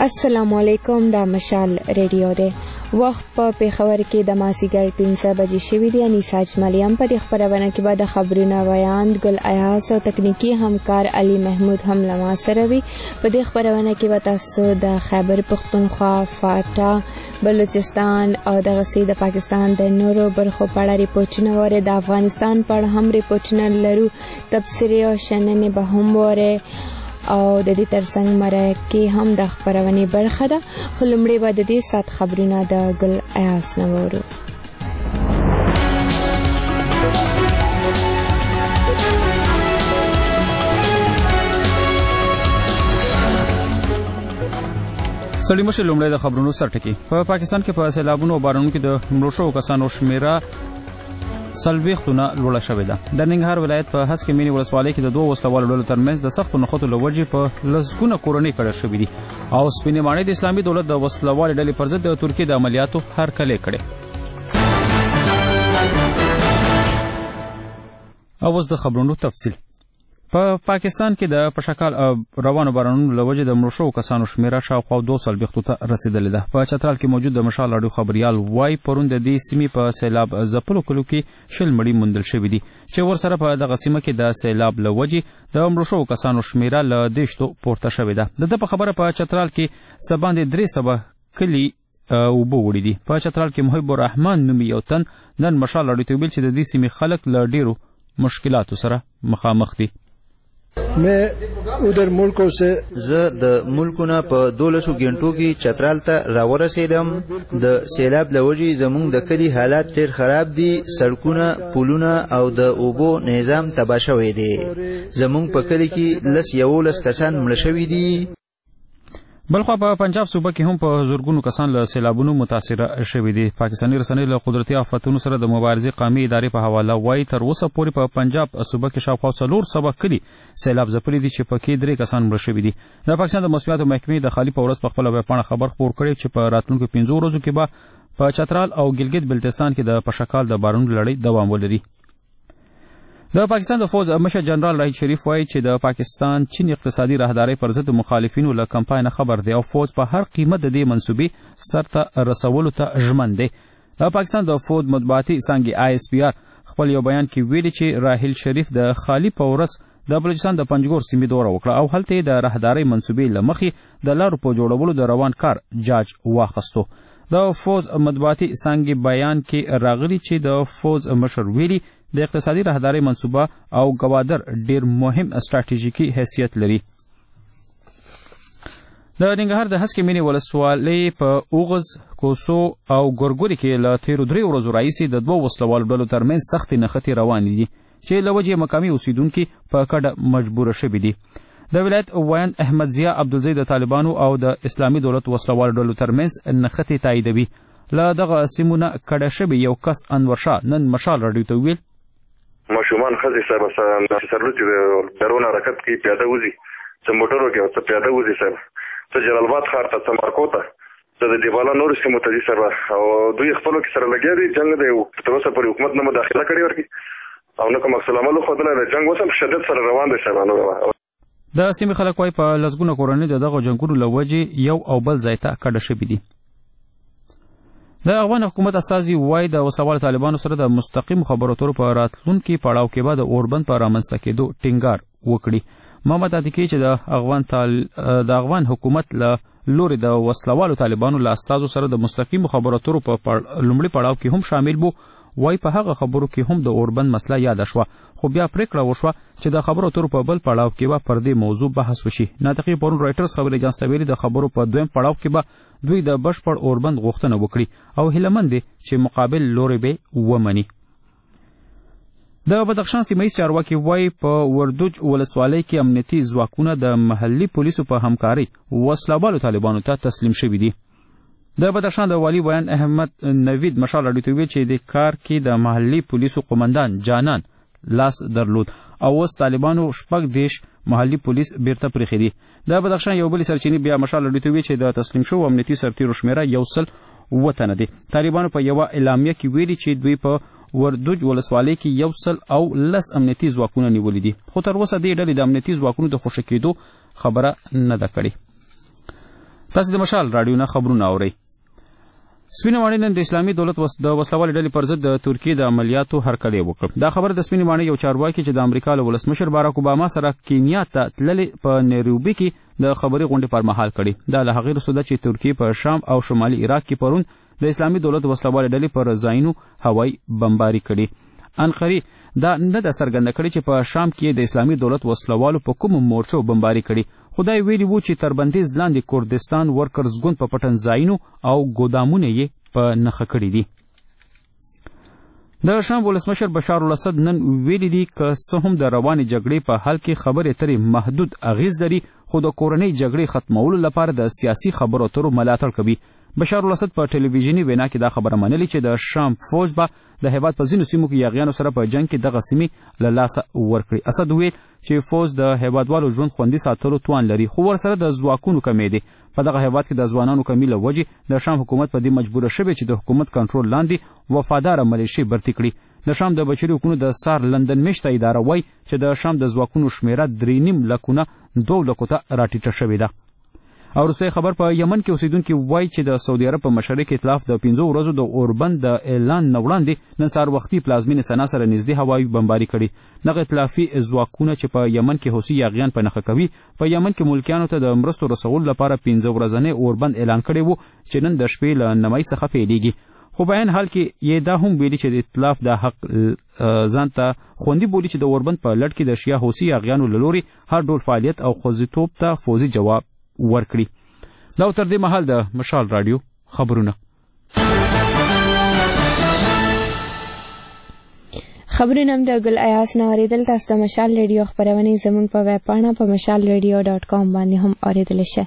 السلام علیکم. د مشال ریډیو دی. وخت په پیښور کې د مازیګر 3 بجې شوي دي. انیسا اجمالي هم په دې خبرونه کې به د خبرونه ویاند ګل ایاس او تکنیکی همکار علي محمود هم له ما سره وي. په دې خبرونه کې به تاسو د خیبر پختونخوا، فاټا، بلوچستان او دغسې د پاکستان د نورو برخو په اړه ریپورټونه وره، د افغانستان په اړه هم ریپورټونه لرو، تبصرې او شننې به هم وره او د دې ترڅنګ مرکه هم د خبرونې برخه ده. خو لومړی به د دې سات خبرونه د ګل ایاس نه وورو. سړي مشر لومړی د خبرونو سرټکی. په پاکستان کې په سیلابونو او بارانونو کې د مړو شوو کسانو شمیره 40 لوړه شوې ده. د ننګرهار ولایت په هسک مینی ولسوالۍ کې د دوه وسلوالو ډلو ترمنځ د سختو نښتو له وجې په لسګونه کورنۍ کډه شوې دي او سپینې ماڼۍ د اسلامي دولت د وسلوالې ډلې پر ضد د ترکیې د عملیاتو هرکلی کړې. او اوس د خبرونو تفصیل. په پاکستان کې د پشکال روانو بارانونو له وجې د مړو شوو کسانو شمیره شاوخوا 240 ته رسیدلې ده. په چترال کې موجود د مشال راډیو خبریال وای پرون د دې سیمې په سیلاب ځپلو کلو کې 20 مړي موندل شوي دي چې ورسره په دغه سیمه کې د سیلاب له وجې د مړو شوو کسانو شمیره له 10 پورته شوې ده. د په خبره په چترال کې سباندې 300 کلي اوبه وړي دي. په چترال کې محب الرحمن نومي یو تن نن مشال راډیو ته ویل چې د دې سیمې خلک له ډیرو مشکلاتو سره مخامخ دي. زه د ملکونه په 12 غنټو کې چترال ته راورسېدم. د سیلاب له وجې زموږ د کلي حالات ډېر خراب دي. سړکونه، پلونه او د اوبو نظام تباه شوی دی. زموږ په کلي کې 11 کسان مړه شوي دي. بلخوا په پنجاب صوبه کې هم په زرګونو کسان له سیلابونو متاثره شوي دي. پاکستاني رسنۍ له قدرتي آفتونو سره د مبارزې قومي ادارې په حواله وایي تر اوسه پورې په پنجاب صوبه کې شاوخوا 400 کلي سیلاب ځپلي دي چې پکې 3 کسان مړه شوي دي. د پاکستان د مصباحاتو محکمې د خالي په ورځ په خپله ویبپاڼه خبر خپور کړی چې په راتلونکو 15 ورځو کې به په چترال او ګلګت بلتستان کې د پشکال د بارانونو لړۍ دوام ولري. د پاکستان د فوج مشر جنرال راحیل شریف وایي چې د پاکستان چین اقتصادي راهدارۍ پر ضد مخالفینو له کمپاین خبر دی او فوج په هر قیمت د دې منصوبې سرته رسولو ته ژمن دی. د پاکستان د فوج مطبوعاتي څانګې ISPR خپل یو بیان کې ویلي چې راحیل شریف د خالي په ورځ د بلوچستان د پنجګور سیمې دوره وکړه او هلته د راهدارۍ منصوبې له مخې د لارو په جوړولو د روان کار جاج واخیستو. د فوج مطبوعاتي څانګې بیان کې راغلي چې د فوج مشر ویلي د اقتصادي راهدارۍ منصوبه او ګوادر ډیر مهم استراتیژیکي حیثیت لري. د ننګرهار د هسک مینی ولسوالۍ په اوغز، کوسو او ګورګوري کې له تیرو 3 ورځو راهیسې د دوه وسلوالو ډلو ترمنځ سختې نښتې روانې دي چې له وجې مقامي اوسیدونکي په کډه مجبوره شوي دي. د ولایت ویاند احمد ضیا عبدالزی د طالبانو او د اسلامي دولت وسلوالو ډلو ترمنځ نښتې تاییدوي. له دغه سیمونه کډه شوي یو کس انور شاه نن مشال راډیو ته ویل ماشومان ښځې صاحب سرلوڅي د درون حرکت کې پیاده وځي، څه موټرو کې او څه پیاده وځي صاحب، څه جلال آباد ښار ته، څه مارکو ته، څه د دیواله نورو سیمو ته ځي صاحب. او دوی خپلو کې سره لګیا دي. جنګ د تر اوسه پورې حکومت نه مداخله کړې ورکړي او نه کوم عکس العمل وښودلی دی. جنګ اوس هم شدت سره روان دی صاحب. د سیمې خلک وایي په لسګونه کورنۍ د دغو جنګونو له وجې یو او بل ځای ته کډه شوي دي. د افغان حکومت استازي وایي د وسلوالو طالبانو سره د مستقیم خبرو اترو په راتلونکي پړاو کې به د اوربند په رامنځته کېدو ټینګار وکړي. محمد عتیقي چې د افغان حکومت له لوري د وسلوالو طالبانو له استازو سره د مستقیم خبرو اترو په لومړي پړاو کې هم شامل بو، وای په هغه خبرو کې هم د اوربند مسله یاد شوه، خو بیا پریکړه وشوه چې د خبرو اترو په بل پړاو کې به پر دې موضوع بحث وشي. ناطقي پرون رایټرز خبري اجانس ته ویلي د خبرو په دویم پړاو کې به دوی د بشپړ اوربند غوښتنه وکړي او هیله مند دي چې مقابل لوري به ومني. د بدخشان سیمه ییز چارواکي وایي په وردوج ولسوالۍ کې امنیتي ځواکونه د محلي پولیسو په همکارۍ وسلوالو طالبانو ته تسلیم شوي دي. د بدخشان د والي ویاند احمد نوید مشال راډیو ته ویل چې د کار کې د محلي پولیسو قومندان جانان لاس درلود او اوس طالبانو 18 محلي پولیس بیرته پرېښي دي. د بدخشان یو بلې سرچینې بیا مشال راډیو ته ویل چې د تسلیم شوو امنیتي سرتیرو شمیره 100 تنه دي. طالبانو په یوه اعلامیه کې ویلي چې دوی په وردوج ولسوالۍ کې 110 امنیتي ځواکونه نیولي دي، خو تر اوسه دې ډلې د امنیتي ځواکونو د خوشي کېدو خبره نه ده کړې. تاسو د مشال رادیو نه خبرونه اورئ. سپینې ماڼۍ نن د اسلامي دولت د وسلوالې ډلې پر ضد د ترکیې د عملیاتو هرکلی وکړ. دا خبر د سپینې ماڼۍ یو چارواکي چې د امریکا له ولسمشر باراک اوباما سره کینیا ته تللې په نیروبي کې د خبري غونډې پر مهال کړي. دا له هغې وروسته ده چې ترکیې په شام او شمالي عراق کې پرون د اسلامي دولت وسلوالې ډلې پر ځایونو هوایي بمباري کړي. انقرې دا نه ده څرګنده کړې چې په شام کې د اسلامي دولت وسلوالو په کومو مورچو بمباري کړي. خدای ویلي وو چې تر بندیز لاندې کردستان ورکرز ګوند په پټن ځایونو او ګودامونه یې په نښه کړي دي. د شام ولسمشر بشار الاسد نن ویلي دي که څه هم د روانې جګړې په حل کې خبرې اترې محدود اغیز لري، خو د کورنۍ جګړې ختمولو لپاره د سیاسي خبرو اترو ملاتړ کوي. بشار الاسد په ټلویزیوني وینا کې دا خبره منلې چې د شام فوج به د هیواد په ځینو سیمو کې یاغیانو سره په جنگ کې دغه سیمې له لاسه ورکړي. اسد ویل چې فوج د هیوادوالو ژوند خوندي ساتلو توان لري، خو ورسره د ځواکونو کمی دی. په دغه هیواد کې د ځوانانو کمی له وجې د شام حکومت په دې مجبوره شوی چې د حکومت کنټرول لاندې وفاداره ملیشې برتي کړي. د شام د بشري حقوقو د سار لندن میشته اداره وایي چې د شام د ځواکونو شمیره 3.5 لکونه 2 لکو ته راټیټه شوې ده. او وروستی خبر په یمن کې اوسیدونکي وایي چې د سعودي عرب په مشرق ائتلاف د 15 ورځو د اوربند د اعلان نه وړاندې نن سهار وختي پلازمینې سنا سره نږدې هوایي بمباري کړي. دغه ائتلافي ځواکونه چې په یمن کې حوثي یاغیان په نښه کوي په یمن کې ملکیانو ته د مرستو رسولو لپاره 15 ورځنی اوربند اعلان کړی و چې نن د شپې له نمای څخه پیلېږي. خو په عین حال کې یې دا هم ویلي چې د ائتلاف د حق ځان ته خوندي بولي چې د اوربند په لړ کې د شیا حوثي یاغیانو له لوري هر ډول فعالیت او خوځیتوب ته فوزي جواب ورکړي. دا تر دې مهال د مشال رادیو خبرونه. خبرونه هم د ګل ایاس نه اورېدل. تاسو د مشال رادیو خبرونه زموږ په ویب پاڼه په mashalradio.com باندې هم اورېدلی شئ.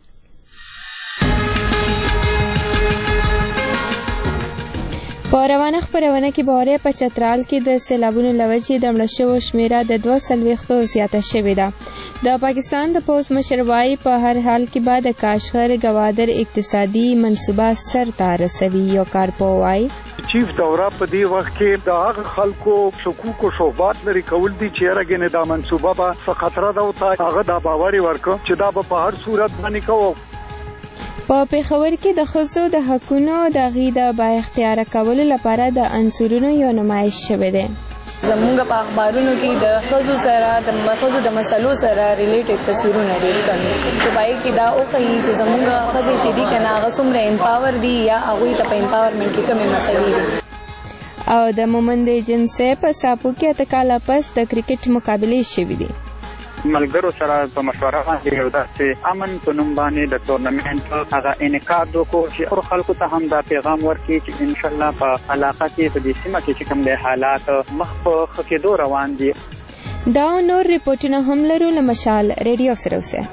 په روانه خبرونه کې به په چترال کې د سیلابونو له وجې د مړه شوو شمیره د 240 زیاته شوې ده. د پاکستان د پوځ مشر وایي په هر حال کې به د کاشغر ګوادر اقتصادي منصوبه سر ته رسوي. یو کارپوه وایي چیف دوره په دې وخت کې د هغه خلکو شکوک او شوبات لري کول دي چې راګنه دا منصوبه به څه خطر ده او هغه دا باور ورکړي چې دا به په هر صورت باندې کوو. په پېښور کې د ښځو د حقونو د هغوی د با اختیاره کولو لپاره د عنصرونو یو نمایش شوی دی. زمونږ په اخبارونو کې د ښځو سره د ښځو د مسلو سره ریلیټډ تصویرونه ډېر کم چې پای کې دا وښیي چې زمونږ ښځې چې دي که نه هغه څومره امپاور دي یا هغوی ته په امپاورمنټ کې کومې مسلې دي. او د مومند جنسي په ساپو کې 8 کاله پس د کرکټ مقابلې شوي دي. ملګرو سره په مشوره باندې یو داسې امن په نوم باندې د تورنمنټ هغه انعقاد وکړو چې اړو خلکو ته هم دا پیغام ورکړي چې انشاءالله په علاقه کې په دې سیمه کې چې کوم د حالات مخ په ښه کېدو روان دي. دا نور ریپورټونه هم لرو له مشال رادیو سره اوسئ.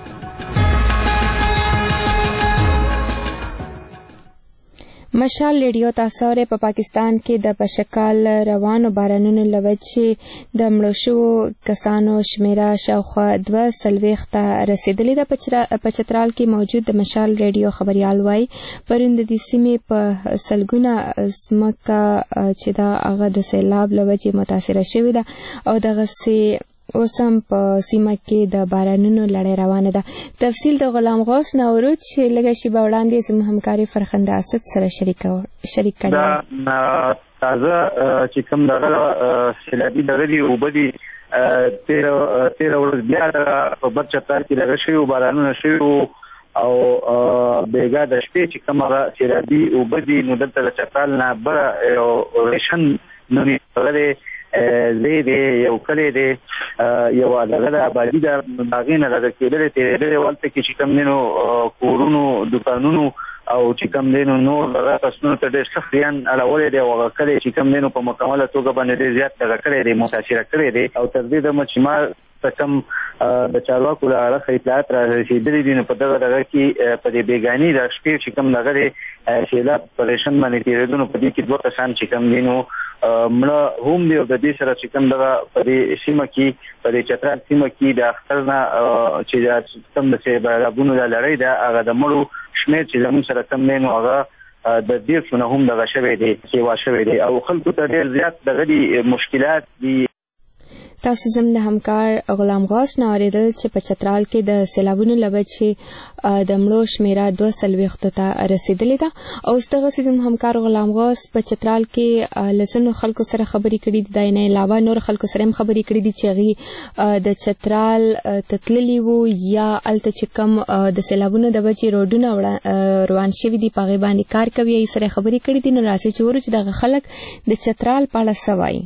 مشال رادیو تاسو په پاکستان کې د پشکال روانو بارانونو له وجې د مړو شوو کسانو شمیره شاوخوا 240 ته رسیدلې ده. په چترال کې موجود د مشال رادیو خبريال وایي پرون د دې سیمې په سلګونه ځمکه چې دا هغه د سیلاب له وجې متاثره شوې ده او دغسې اوس هم په سیمه کې د بارانونو لړۍ روانه ده. تفصیل د غلام غوث ناورود چې لږه شیبه وړاندې زموږ همکاري فرخنده اسد سره شریک کړی. دا تازه چې کوم دغه سیلابي دغه دي اوبه دي 13 ورځ بیا په بد چتار کې دغه شوي بارانونه شوي او بیګا د شپې چې کوم هغه سیلابي اوبه دي نو دلته د چترال نه بره یو ریشن نومي هغه زیدې یو کلی دی یو دغه د آبادي د هغې نه دغه کېدلې تېرېدلې ولته کې چې کوم دی نو کورونو دوکانونو او چې کوم دی نو نور دغه کسونو ته ډېر سخت زیان اړولی دی او هغه کلی چې کوم دی نو په مکمله توګه باندې ډېر زیات دغه کړی دی متاثره کړی دی او تر دې دمه چې ما ته کوم د چارواکو له اړخه اطلاعات را رسېدلي دي نو په دغه کې په دې بېګاني د شپې چې کوم دغه دی سیلاب په ریشن باندې تېرېدو نو په دې کې 2 کسان چې کوم دی نو مړه هم دی او د دې سره چې کوم دغه په دې سیمه کې په دې چترال سیمه کې د اختر نه چې کوم د سیلابونو د لړۍ ده هغه د مړو شمېر چې زموږ سره کم دی نو هغه د 150 نه هم دغه شوی دی سیوا شوی دی او خلکو ته ډېر زیات دغه دي مشکلات دي. تاسو زم د همکار غلام غوث نه اوریدل چې په چترال کې د سیلابونو لوجې د مړو شمیره 240 ته رسیدلې ده او ستغه زم همکار غلام غوث په چترال کې لسنو خلکو سره خبرې کړې دي د نه علاوه نور خلکو سره هم خبرې کړې دي چې غي د چترال تتللی وو یا الته چې کم د سیلابونو د وجې روډونه روان شوي دي په غي باندې کار کوي یې سره خبرې کړې دي نو راځي چې ورچ د خلک د چترال په اړه سوای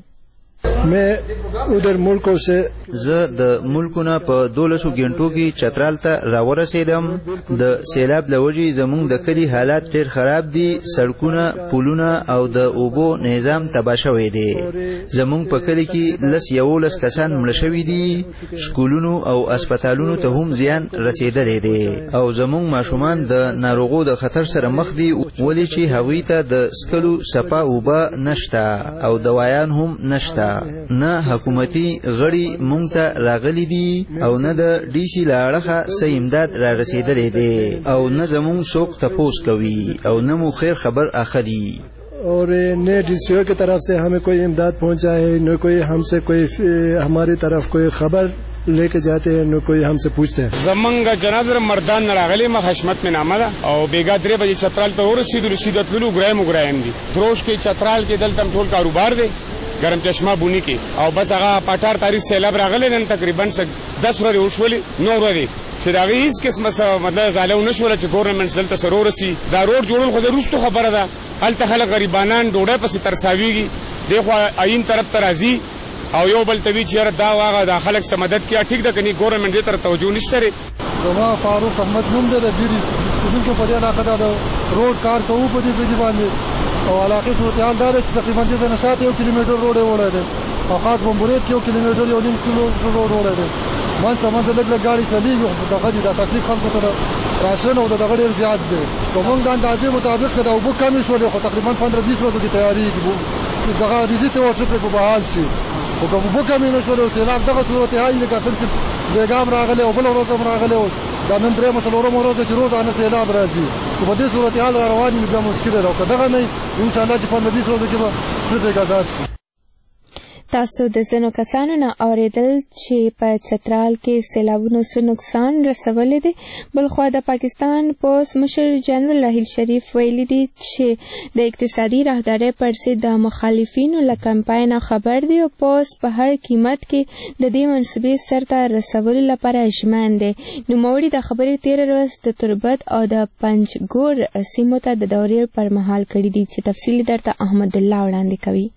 मैं उधर मुल्कों से زه د ملکونه په 12 غنټو کې چترال ته راورسېدم د سیلاب لوجې زموږ د کلی حالات ډېر خراب دي سړکونه پلونه او د اوبو نظام تباه شوی دی زموږ په کلی کې لس یولس کسان مړه شوي دي سکولونو او اسپیټالونو ته هم زیان رسیدلی دی او زموږ ماشومان د ناروغو د خطر سره مخ دي ولې چې هغوی ته د سکلو صفا اوبه نشته او دوایان هم نشته نه حکومتي غړي مونږ ته راغلي دي او نه د ډي سي لاړخه سې امداد را رسیدلې دي او نه زموږ څوک تپوس کوي او نه مو خیر خبر اخلي और ने डीसीओ की तरफ से हमें कोई इमदाद पहुंचा है न कोई हमसे कोई हमारी तरफ कोई खबर लेके जाते हैं न कोई हमसे पूछते हैं زمنګ جناب مردان راغلي ما حشمت میں نامه ده او بیګا 3 بجې چترال ته ورسېدلو ګرایم تروش کې چترال کې دلته ټول کاروبار دی ګرم چشمه بونی کې او بس هغه پټار تاریخ سیلاب راغلی نن تقریبا 10 ورځې وشولې 9 ورځې چې دا هیڅ قسمه مطلب زالو نشول چې ګورنمنت دلته سرور سي دا روډ جوړول خو وروسته خبره ده هلته خلک غریبانان ډوډۍ پسې ترساویږي دغه عین طرف ته راځي او یو بل توی چې دا واغه د خلک سم مدد کیا ټیک ده کني ګورنمنت دې تر توجه نشته لري زما فاروق احمد نوم ده د ډیری دغه په دې علاقه دا روډ کار کوو په دې ځای باندې او علاقه صورتحال دار تقریبا د 7 کیلومتر روډ وړه ده او خاص بمبوريت کې کیلومتر یو نیم کیلو روډ وړه ده منځ لګ غاړي چلیږي دغه د تکلیف خلکو ته راشن او دغه ډیر زیات دی زمونږ د اندازې مطابق دا وبو کمی شولې خو تقریبا 15-20 ورځې کی تیاری دي دغه ریزیته ورشي په بحال شي او کوم وبو کمی نشول او سیلاب دغه صورتحال لکه څنګه بیګام راغله او بل ورځ راغله دا نن درې مسلورو مرزه چې روزانه سیلاب راځي په دې صورتحال رواني به مشکل ده او دغه نه ان شاء الله چې په 20 ورځې کې به څه غزاد شي تاسو د زنو کسانو نه اوریدل چې په چترال کې سیلابونو څه نقصان رسولی دی بلخوا د پاکستان پوس مشر جنرال راحیل شریف ویلي دي چې د اقتصادي راهدارۍ پر ضد د مخالفینو له کمپاین خبر دی او پوس په هر قیمت کې د دې منصوبې سرته رسولو لپاره ژمن دی نوموړي د خبرې تیر ورځ د تربت او د پنجګور سیمو ته د دورې پر مهال کړي دي چې تفصیل درته احمد الله وړاندې کوي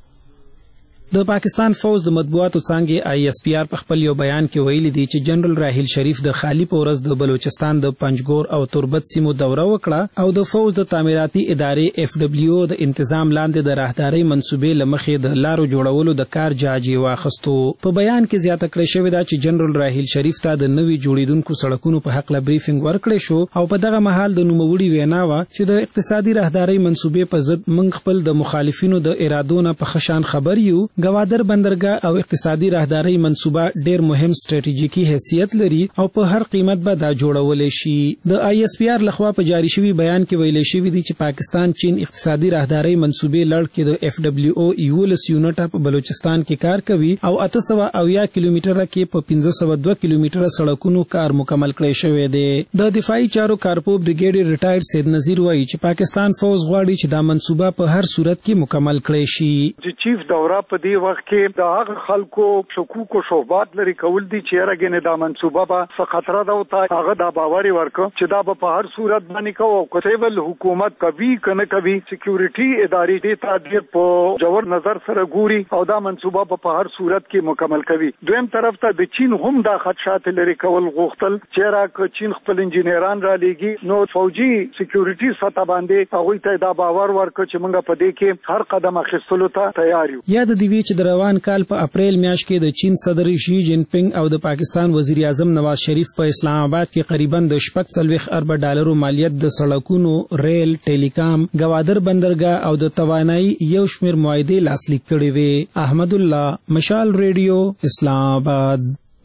د پاکستان فوج د مطبوعاتو څانګې ISPR په خپل یو بیان کې ویلي دي چې جنرال راحیل شریف د خالی په ورځ د بلوچستان د پنجګور او تربت سیمو دوره وکړه او د فوج د تعمیراتي ادارې FWO د تنظیم لاندې د راهدارۍ منصوبې لمخې د لارو جوړولو د کار جاجي واخستو په بیان کې زیاته کړې شوې ده چې جنرال راحیل شریف ته د نوي جوړیدونکو سړکونو په حق له بریفینګ ورکړې شو او په دغه مهال د نوموړي وینا و چې د اقتصادي راهدارۍ منصوبې په ضد موږ خپل د مخالفینو د ارادو نه په خشان خبر یو گوادر بندرګاه او اقتصادي راهدارۍ منصوبه ډېر مهم ستراتیژیکي حیثیت لري او په هر قیمت به دا جوړول شي د ISPR لخوا په جاری شوی بیان کې ویل شوی دی چې پاکستان چین اقتصادي راهدارۍ منصوبې لړ کې د FWO یولس یونټ په بلوچستان کې کار کوي او 800 کیلومتره کې په 1502 کیلومتره سړکونو کار مکمل کړی شوی دی د دفاعي چارو کارپو بریګیډ ریټایر سید نذیر وایي چې پاکستان فوج غواړي چې دا منصوبه په هر صورت کې مکمل کړي شي چې چیف دوره په دې وخت کې د هغه خلکو شکوک او شوبات لري کول دي چې راګنه دا منصوبه به څه خطر ده او هغه دا باور ورکو چې دا په هر صورت باندې کوو کوتیبل حکومت کوي کنه کوي سکیورټي ادارې دې ته ډیر په جوړ نظر سره ګوري او دا منصوبه په هر صورت کې مکمل کوي دویم طرف ته د چین هم دا خدشات لري کول غوښتل چې را چین خپل انجینران را لېږي نو فوجي سکیورټي سطح باندې هغه ته دا باور ورکو چې موږ په دې کې هر قدم اخیستلو ته تیار یو یاد دی چې د روان کال په اپریل میاشت کې د چین صدر شي جین پینګ او د پاکستان وزیر اعظم نواز شریف په اسلام آباد کې قریبا د $40 ارب مالیت د سړکونو ریل ټیلیکام گوادر بندرګاه او د توانایي یو شمېر معاهدې لاسلیک کړي وي احمد الله مشال ریډیو اسلام آباد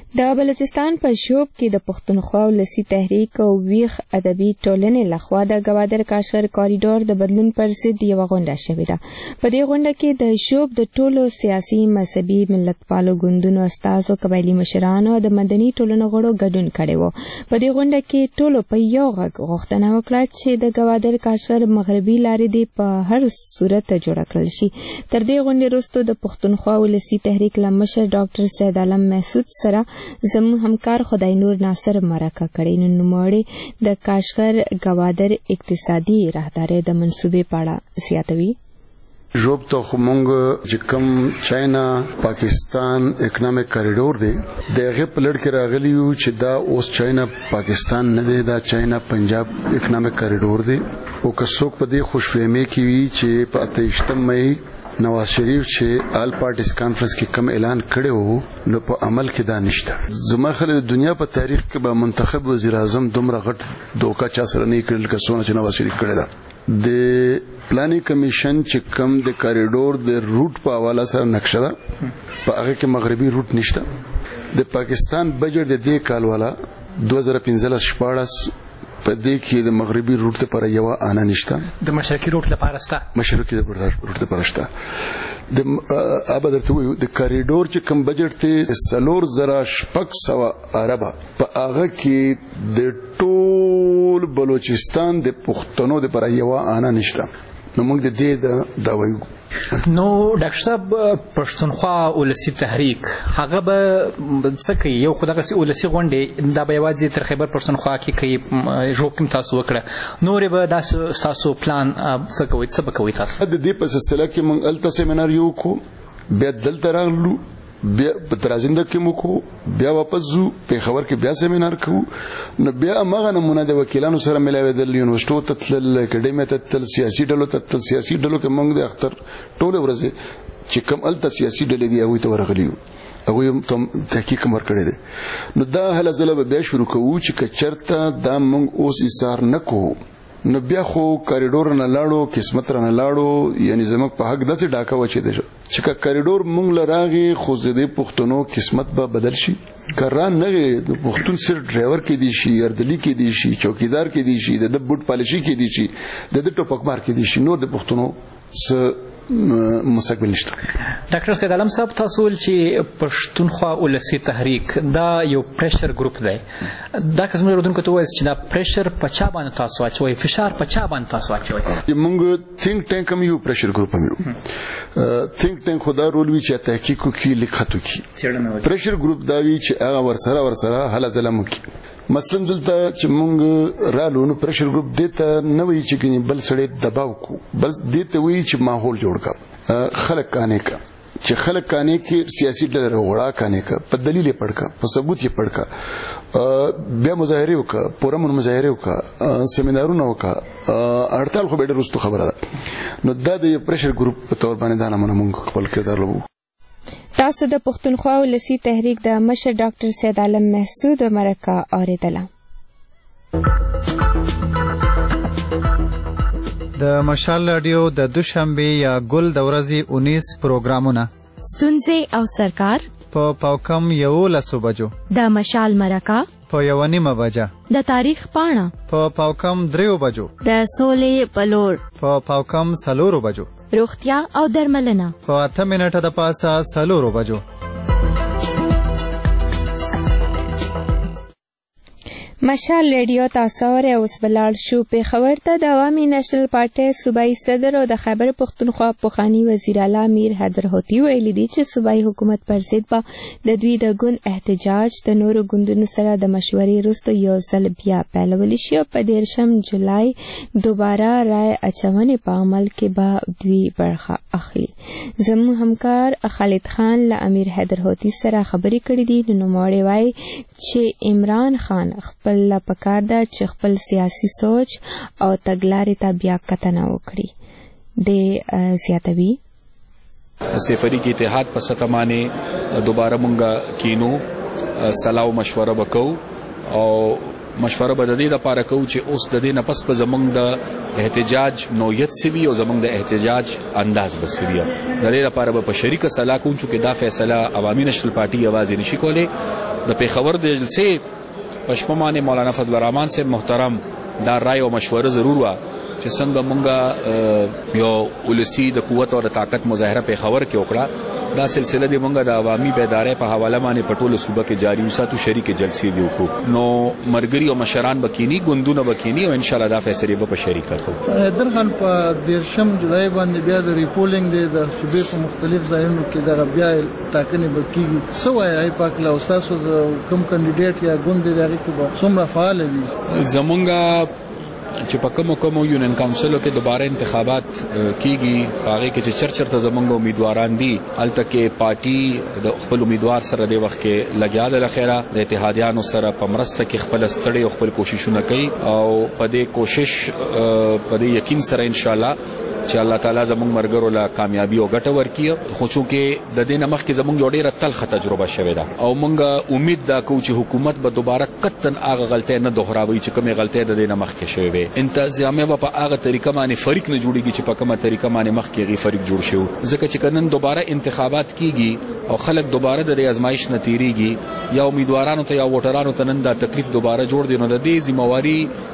د بلوچستان په شوب کې د پښتونخوا ولسي تحریک او ویښ ادبي ټولنې لخوا د ګوادر کاشغر کوریډور د بدلون پر ضد یوه غونډه شوې ده. په دې غونډه کې د شوب د ټولو سیاسي، مذهبي، ملتپالو ګوندونو استازو، قبایلي مشرانو او د مدني ټولنو غړو ګډون کړی و. په دې غونډه کې ټولو په یو غږ غوښتنه وکړه چې د ګوادر کاشغر مغربي لارې دې په هر صورت جوړه کړل شي. تر دې غونډې وروسته د پښتونخوا ولسي تحریک له مشر ډاکټر سید عالم محسود سره زموږ همکار خدای نور ناصر مرکه کړې. نوموړی د کاشغر ګوادر اقتصادي راهدارۍ د منصوبې په اړه زیاتوي. ژوب ته خو مونږ چې کوم چاینا پاکستان اکنامک کاریډور دی د هغې په لړ کې راغلی یو چې دا اوس چاینا پاکستان نه دی، دا چاینا پنجاب اکنامک کاریډور دی. او که څوک په دې خوشفهمۍ کې وي چې په 28 مئی نواز شریف چې آل پارټیز کانفرنس کې کم اعلان کړی وو نو په عمل کې دا نشته. زما خل د دنیا په تاریخ کې به منتخب وزیر اعظم دومره غټ دوکا چا سره نه کړل که څونه چې نواز شریف کړی ده. د پلانینګ کمیشن چې کم د کاریډور د روټ په حواله سره نقشه ده په هغه کې مغربي روټ نشته. د پاکستان بجټ د دې کال والا 2015-16 په دې کې د مغربي روټ لپاره یو آنا نشته، د مشرقي روټ لپاره شته، مشرقي روټ لپاره شته. د ابدرته وي د کاریډور چې کوم بجټ ته 4000 اربه په هغه کې د ټول بلوچستان د پښتنو د لپاره یو آنا نشته. نو موږ د دې دا وایو. نو ډاکټر صاحب پښتونخوا ولسي تحریک هغه به څه کوي؟ یو خو دغسې ولسي غونډې دا به یوازې تر خیبر پښتونخوا کې کوي، ژوب کې تاسو وکړه، نورې به داسې ستاسو پلان څه کوئ، څه به کوئ تاسو؟ د دې په سلسله کې موږ هلته سیمینار یو کړو، بیا دلته راغلو، بیا په ترازنده کې مو کو، بیا واپس ځو پېښور کې بیا سیمینار کوو. نو بیا هماغه نمونه د وکیلانو سره ملاوېدل، یونیورسټو ته تلل، اکاډمۍ ته تلل، سیاسي ډلو ته تلل. سیاسي ډلو کې موږ د اختر ټولې ورځې چې کوم هلته سیاسي ډلې دي هغوی ته ورغلي یو، هغوی ته تحقیق هم ورکړی دی. نو دا هله ځله به بیا شروع کوو چې که چېرته دا موږ اوس ایثار نه کوو نو بیا خو کاریډور نه لاړو، قسمت را نه لاړو، یعنی زموږ په حق داسې ډاکه وچې دی چې که کاریډور موږ له راغې خو د دې پښتنو قسمت به بدل شي. که را نغې د پښتون صرف ډرایور کې دی شي، اردلي کې دی شي، چوکیدار کې دی شي، د بوټ پالشي کې دی شي، د ټوپکمار کې دی شي، نور د پښتنو څه مستقبل نشته. ډاکټر سید عالم صاحب تاسو ویل چې پښتونخوا ولسي تحریک دا یو پریشر ګروپ دی. دا که زموږ اورېدونکو ته ووایاست چې دا پریشر په چا باندې تاسو اچوئ، فشار په چا باندې تاسو اچوئ؟ موږ تھنک ټینک هم یو، پریشر ګروپ هم یو. تھنک ټینک خو دا رول وي چې تحقیق وکړي، لیکت وکړي. پریشر ګروپ دا وي چې هغه ورسره هله ځله وکړي. مثلا دلته چې موږ رالو نو پریشر ګروپ دې ته نه وایي چې ګنې بل سړی دباو کو، بل دې ته وایي چې ماحول جوړ کړه، خلک کانے کا، چې خلک کانے کې سیاسي ډلې وړا کانے کا، په دلیل یې پړ کا، په ثبوت یې پړ کا، بیا مظاهره وکړه، پورمن مظاهره وکړه، سیمینارونه وکړه، هړتال خو به ډېر وروسته خبره ده. نو دا د پریشر ګروپ په تور باندې دا نمونه موږ خپل کردار لرو. تاسو د پښتونخوا ولسي تحریک د مشر ډاکټر سید عالم محسود مرکه اورېدله. د مشال رادیو د دوشنبه یا ګل د ورځې 19 پروګرامونه ستونزې او سرکار په پاوکم 11 بجو، د مشال مرکه په 1:30 بجه، د تاریخ پاڼه په پاوکم 3 بجو، د سولې پلور په پاوکم 4 بجو، روغتیا او درملنه په 8 منټه د پاسه 4 بجو. مشال ریډیو تاسو اورئ. اوس بلاړ شو پېښور ته. د عوامي نېشنل پارټۍ صوبایي صدر او د خیبر پښتونخوا پخواني وزیر اعلی امیر حیدر هوتي ویلي دي چې صوبایي حکومت پر ضد به د دوی د ګوند احتجاج د نورو ګوندونو سره د مشورې وروسته یو ځل بیا پیلولی شي او په 13 جولای دوباره رای اچونې په عمل کې به دوی برخه اخلي. زموږ همکار خالد خان له امیر حیدر هوتي سره خبرې کړې دي. نوموړی وایي چې عمران خان خپل پکار ده چې خپل سیاسي سوچ او تګلارې ته بیا کتنه وکړي. د زیاتوي سفری کې اتحاد په ستمانه دوباره مونږه کینو، صلاح او مشوره وکاو او مشوره به د دې لپاره کوو چې اوس د دې نه پس په زمونږ د احتجاج نوعیت سوي او زمونږ د احتجاج انداز به سوي د دې لپاره به په شریکه سلا کوو چې دا فیصله عوامي نشل پارټي یوازې نشي کولی د پیښور د جلسې پشپمانه مولانا فضل الرحمن صاحب محترم دا رائے او مشوره ضرور وا چې څنګه مونږه یو ولسی د قوت او د طاقت مظاهره پیښور کې وکړه دا سلسله د مونږه د عوامي بیدارۍ په حواله باندې پټول صوبه کې جاری وساتو شریک جلسې دی وکړو نو مرګري او مشران بکینی ګوندونه بکینی او ان شاء الله دا فیصله به په شریکه کوو درخان په دیرشم جولای باندې بیا د ریپولینګ د صوبې په مختلف ځایونو کې دغه بیا ټاکنې بکیږي سو وايي پاک لا استاد کوم کاندیدټ یا ګوند دی هغه کې به څومره فعال دي زمونږه چې په کوم یونین کونسلو کې دوباره انتخابات کیږي هغه کې چې چرچرته زمونږ امیدواران دي الته کې پارټي د خپل امیدوار سره د وخت کې لګیا د لخيره د اتحادیانو سره په مرسته کې خپل ستړي او خپل کوششونه کوي او په دې کوشش په دې یقین سره ان شاء الله چې الله تعالی زموږ مرګرو لا کامیابی او ګټه ورکړي خو چې د دې نمخ کې زموږ یو ډیره تلخه تجربه شوه ده او موږ امید دا کوو چې حکومت به دوباره قطن هغه غلطۍ نه دوهراوي چې کومه غلطۍ د دې نمخ کې شوه وي انتظامیه په هغه طریقه باندې فریق نه جوړیږي چې په کومه طریقه باندې مخ کې غي فریق جوړ شو ځکه چې کنن دوباره انتخابات کیږي او خلک دوباره د ازمایش نه تیریږي یا امیدوارانو ته یا ووټرانو ته نن دا تکلیف دوباره جوړ دي نو د دې ذمہواری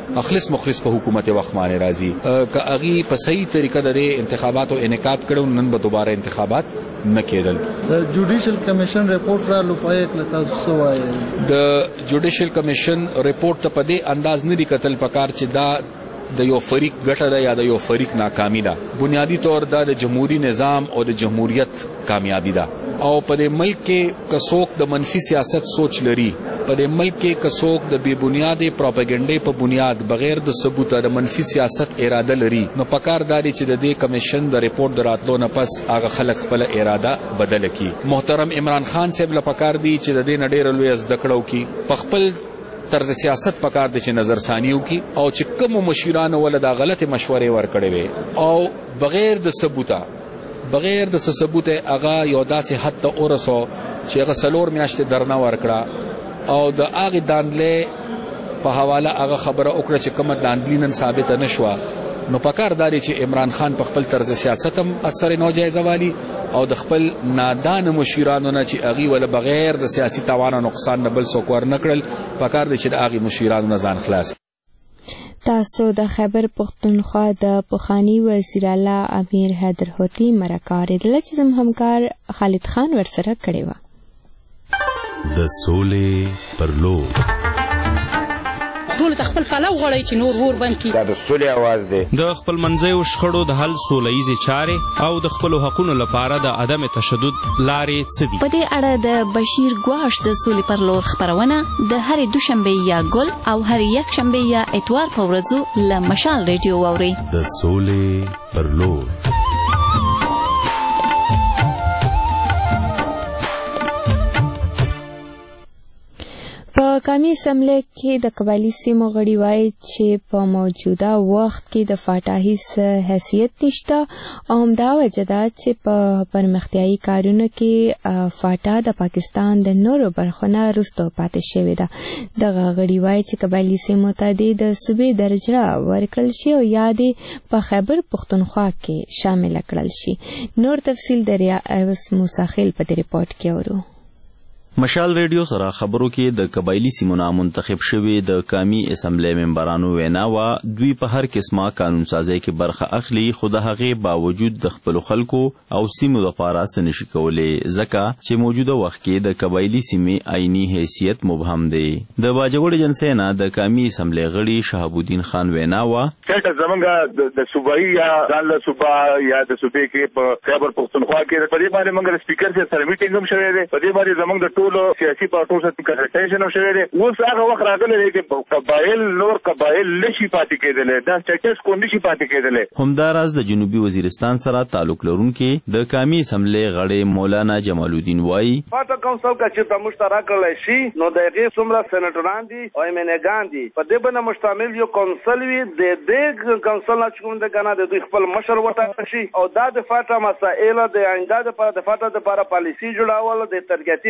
مخلص په حکومت وخت باندې راځي که اغي په صحیح طریقه د انتخاباتو انعقاد کړو نن به دوباره انتخابات نه کېدل د جوډیشل کمیشن رپورټ را لوپای کله تاسو سوای د جوډیشل کمیشن رپورټ ته په دې انداز نه دی کتل پکار چې دا د یو فریق ګټه ده یا د یو فریق ناکامی ده بنیادی طور دا د جمهوریت نظام او د جمهوریت کامیابی ده او په دې ملک کې کڅوک د منفي سیاست سوچ لري په دې ملک کې کڅوک د بے بنیادې پروپاګاندا په بنیاد بغیر د ثبوت د منفي سیاست اراده لري نو پکار داري چې د دې کمیشن د ریپورت دراتلو نه پس هغه خلک خپل اراده بدل کړي محترم عمران خان صاحب له پکار دی چې د دې نډیر لوی زدکړو کې په خپل طرز سیاست پکار دي چې نظر ثانیو کی او چې کوم مشیرانو ولدا غلطه مشورې ورکړي وي او بغیر د ثبوت هغه یو داسې حد ته ورسو چې هغه سلور میاشتې درنه ورکړه او د هغه دانلې په حواله هغه خبره وکړه چې کومه دانلې نن ثابت نشوه نو پکار داري چې عمران خان په خپل طرز سیاست هم اثر ناجایز والی او د خپل نادان مشیرانو نه چې اغي ول بغیر د سیاسي تاوان او نقصان نه بل څوک ور نکړل پکار دي چې د اغي مشیرانو نه ځان خلاص تاسو د خیبر پختونخوا د پخوانی وزیر اعلی امیر حیدر هوتی مرکه ریدل چې زم همکار خالد خان ورسره کړی و د سولې پر لور ټول خپل پلو غړی چې نور ور بند کی دا د سولې आवाज دی د خپل منځیو شخړو د حل سولهیزې چارې او د خپل حقوقو لپاره د عدم تشدد لارې څه دي په دې اړه د بشیر ګواش د سولې پر لور خبرونه د هرې دوشنبه یا ګل او هرې یک شنبه یا اتوار په ورځو له مشال ریډیو واوري د سولې پر لور په قومي اسمبلی کې د قبایلي سیمو غړي وایي چې په موجوده وخت کې د فاټا هیڅ حیثیت نشته او همدا وجه ده چې په پرمختیایي کارونو کې فاټا د پاکستان د نورو برخو نه وروسته پاتې شوې ده دغه غړي وایي چې قبایلي سیمو ته د صوبې درجه ورکړل شي او یا د په خیبر پختونخوا کې شامل کړل شي نور تفصیل د ریاض موساخیل په ریپورت کې اورو مشال ریډیو سره خبرو کې د قبایلی سیمونو منتخب شوی د قومي اسمبلی ممبرانو وینا وا دوی په هر قسمه قانون سازي کې برخه اخلي خو د هغه باوجود د خپل خلکو او سیمو لپاره سنشي کولای ځکه چې موجوده وخت کې د قبایلی سیمې عیني حیثیت مبهم دی د باجوړ جنسې نه د قومي اسمبلی غړي شهاب الدین خان وینا وا چې زمونږ د صوبایي یا د صوبا یا د صوبې کې په خیبر پختونخوا کې په دې باندې موږ سپیکر سره میټینګ هم شوی دی په دې باندې زمونږ د سیاسي پارټو سره کنسلټیشن هم شوی دی اوس هغه وخت راغلی دی چې قبایل نور قبایل نشي پاتې کېدلی دا سټیټس کو نشي پاتې کېدلی همداراز د جنوبي وزیرستان سره تعلق لرونکي د قومي اسمبلی غړي مولانا جمال الدین وایي پاټا کونسل کا چې مشترک کړل شي نو د هغې څومره سېنیټران دي او ایم-ان-ګان دي په دې باندې مشتمل یو کونسل وي د دې کونسل نه چې کوم د ګانا د دوی خپل مشر وټاکل شي او دا د فاټا مسایل د آینده د فاټا لپاره پالیسي جوړول د ترقیاتي کارونو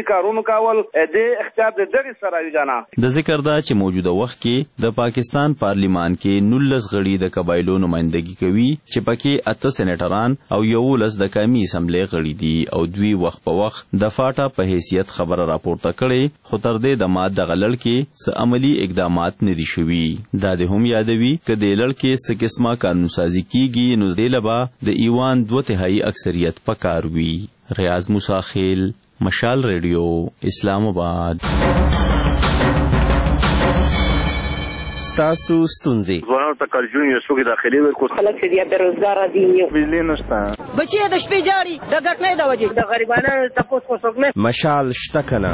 کول د اختیار د دغه سره وی جنا. د ذکر دا چې موجوده وخت کې د پاکستان پارلیمان کې 19 غړي د قبایلو نمائندګي کوي چې پکې 8 سېنیټران او 11 د قومي اسمبلی غړي دي او دوی وخت په وخت د فاټا په حیثیت خبره راپورته کړي خو تر دې د ماده د غلل کې څه عملی اقدامات نه دي شوي. دا د هم یادوي چې د لړ کې څه قسمه قانون سازي کیږي نو د لبا د ایوان 2/3 اکثریت پکار وي. ریاض موسی خیل، مشال ریډیو، اسلام آباد. ستاسو ستونزې ځوانانو ته کارجون یو څوک داخلي ورکو خلک چې بیروزګار دي بجلی نشته بچي د شپې جاړي د ګټنې د وجې د غریبانو تاسو څوک نه مشال شته کنه.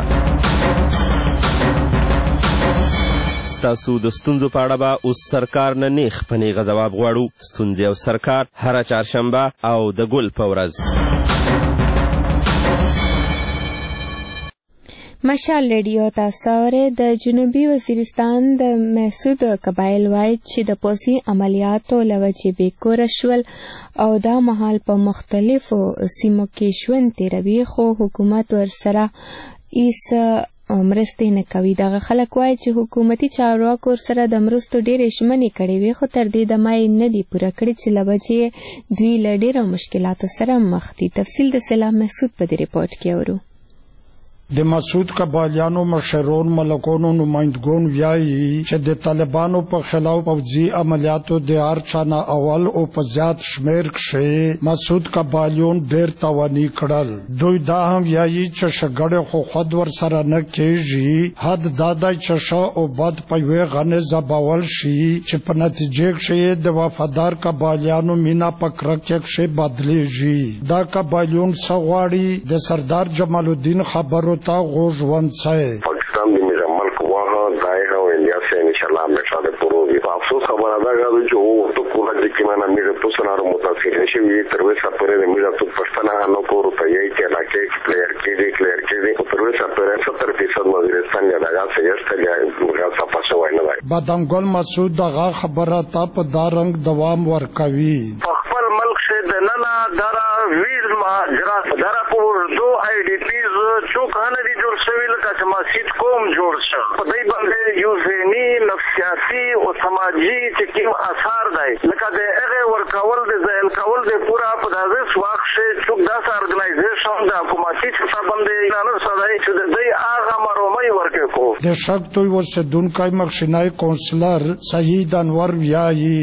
ستاسو د ستونزو په اړه به اوس سرکار نه نیغ په نیغه ځواب غواړو. ستونزې او سرکار هره چهارشنبه او د ګل په ورځ. مشال ریډیو تاسو اورئ. د جنوبي وزیرستان د محسود قبایل وایي چې د پوسي عملیاتو له وجې بېکوره شول او دا مهال په مختلفو سیمو کې ژوند تېروي خو حکومت ورسره هیڅ مرستې نه کوي. دغه خلک وایي چې حکومتي چارواکو ورسره د مرستو ډېرې ژمنې کړې وې خو تر دې دمه یې نه دي پوره کړې چې له وجې دوی له ډېرو مشکلاتو سره مخ دي. تفصیل د سلام محسود په دې ریپورټ کې اورو. د مسعود قبایلیانو مشرون ملکونو نمائندګون وایي چې د طالبانو په خلاف پوځي عملیاتو د هر چا نه اول او په زیات شمیر کې مسعود قبایلیون ډېر تاواني کړل. دوی دا هم وایي چې شګړې خو خود ور سره نه کېږي، حد دا دی چې ښه او بد په یوې غنې ځباول شي چې په نتیجې کې د وفادار قبایلیانو مینا په کرکه کې بدلیږي. دا قبایلیون څه غواړي؟ د سردار جمال الدین خبرو تا غوژوند سای پاکستان دی میرا ملک وہاں دائے ہیں انڈیا سے انشاءاللہ ہمیشہ دے پروگی افسوس خبر ادا گا جو تو کولا جکی میں میرا تو سنارو متاثر ہے شوی تروے سپرے میرا تو پښتنه نو کو روپیه کې علاقه کلیئر کړي تروے سپرے 70% وزیرستان یا دغه سیاست کې هغه صفه شوی نه دی. بادنګل مسعود دغه خبره تا په دارنګ دوام ورکوي. خپل ملک شه د ننا درا ویز ما جرا درا پور دو آی ډی پیز چوکانه دي جوړ شوی لکه چې مسجد کوم جوړ شو په دې باندې یو ذهني نفسیاتي او سماجی چې کوم اثر دی لکه د هغه ورکول د ځل کول د پورا په داسې وخت چې څوک داسې ارګنایزیشن د حکومتي څخه باندې نه سره چې د دې هغه مرومي ورکې کو د شک توي وسدونکای مخشنای کونسلر سعید انور ویایي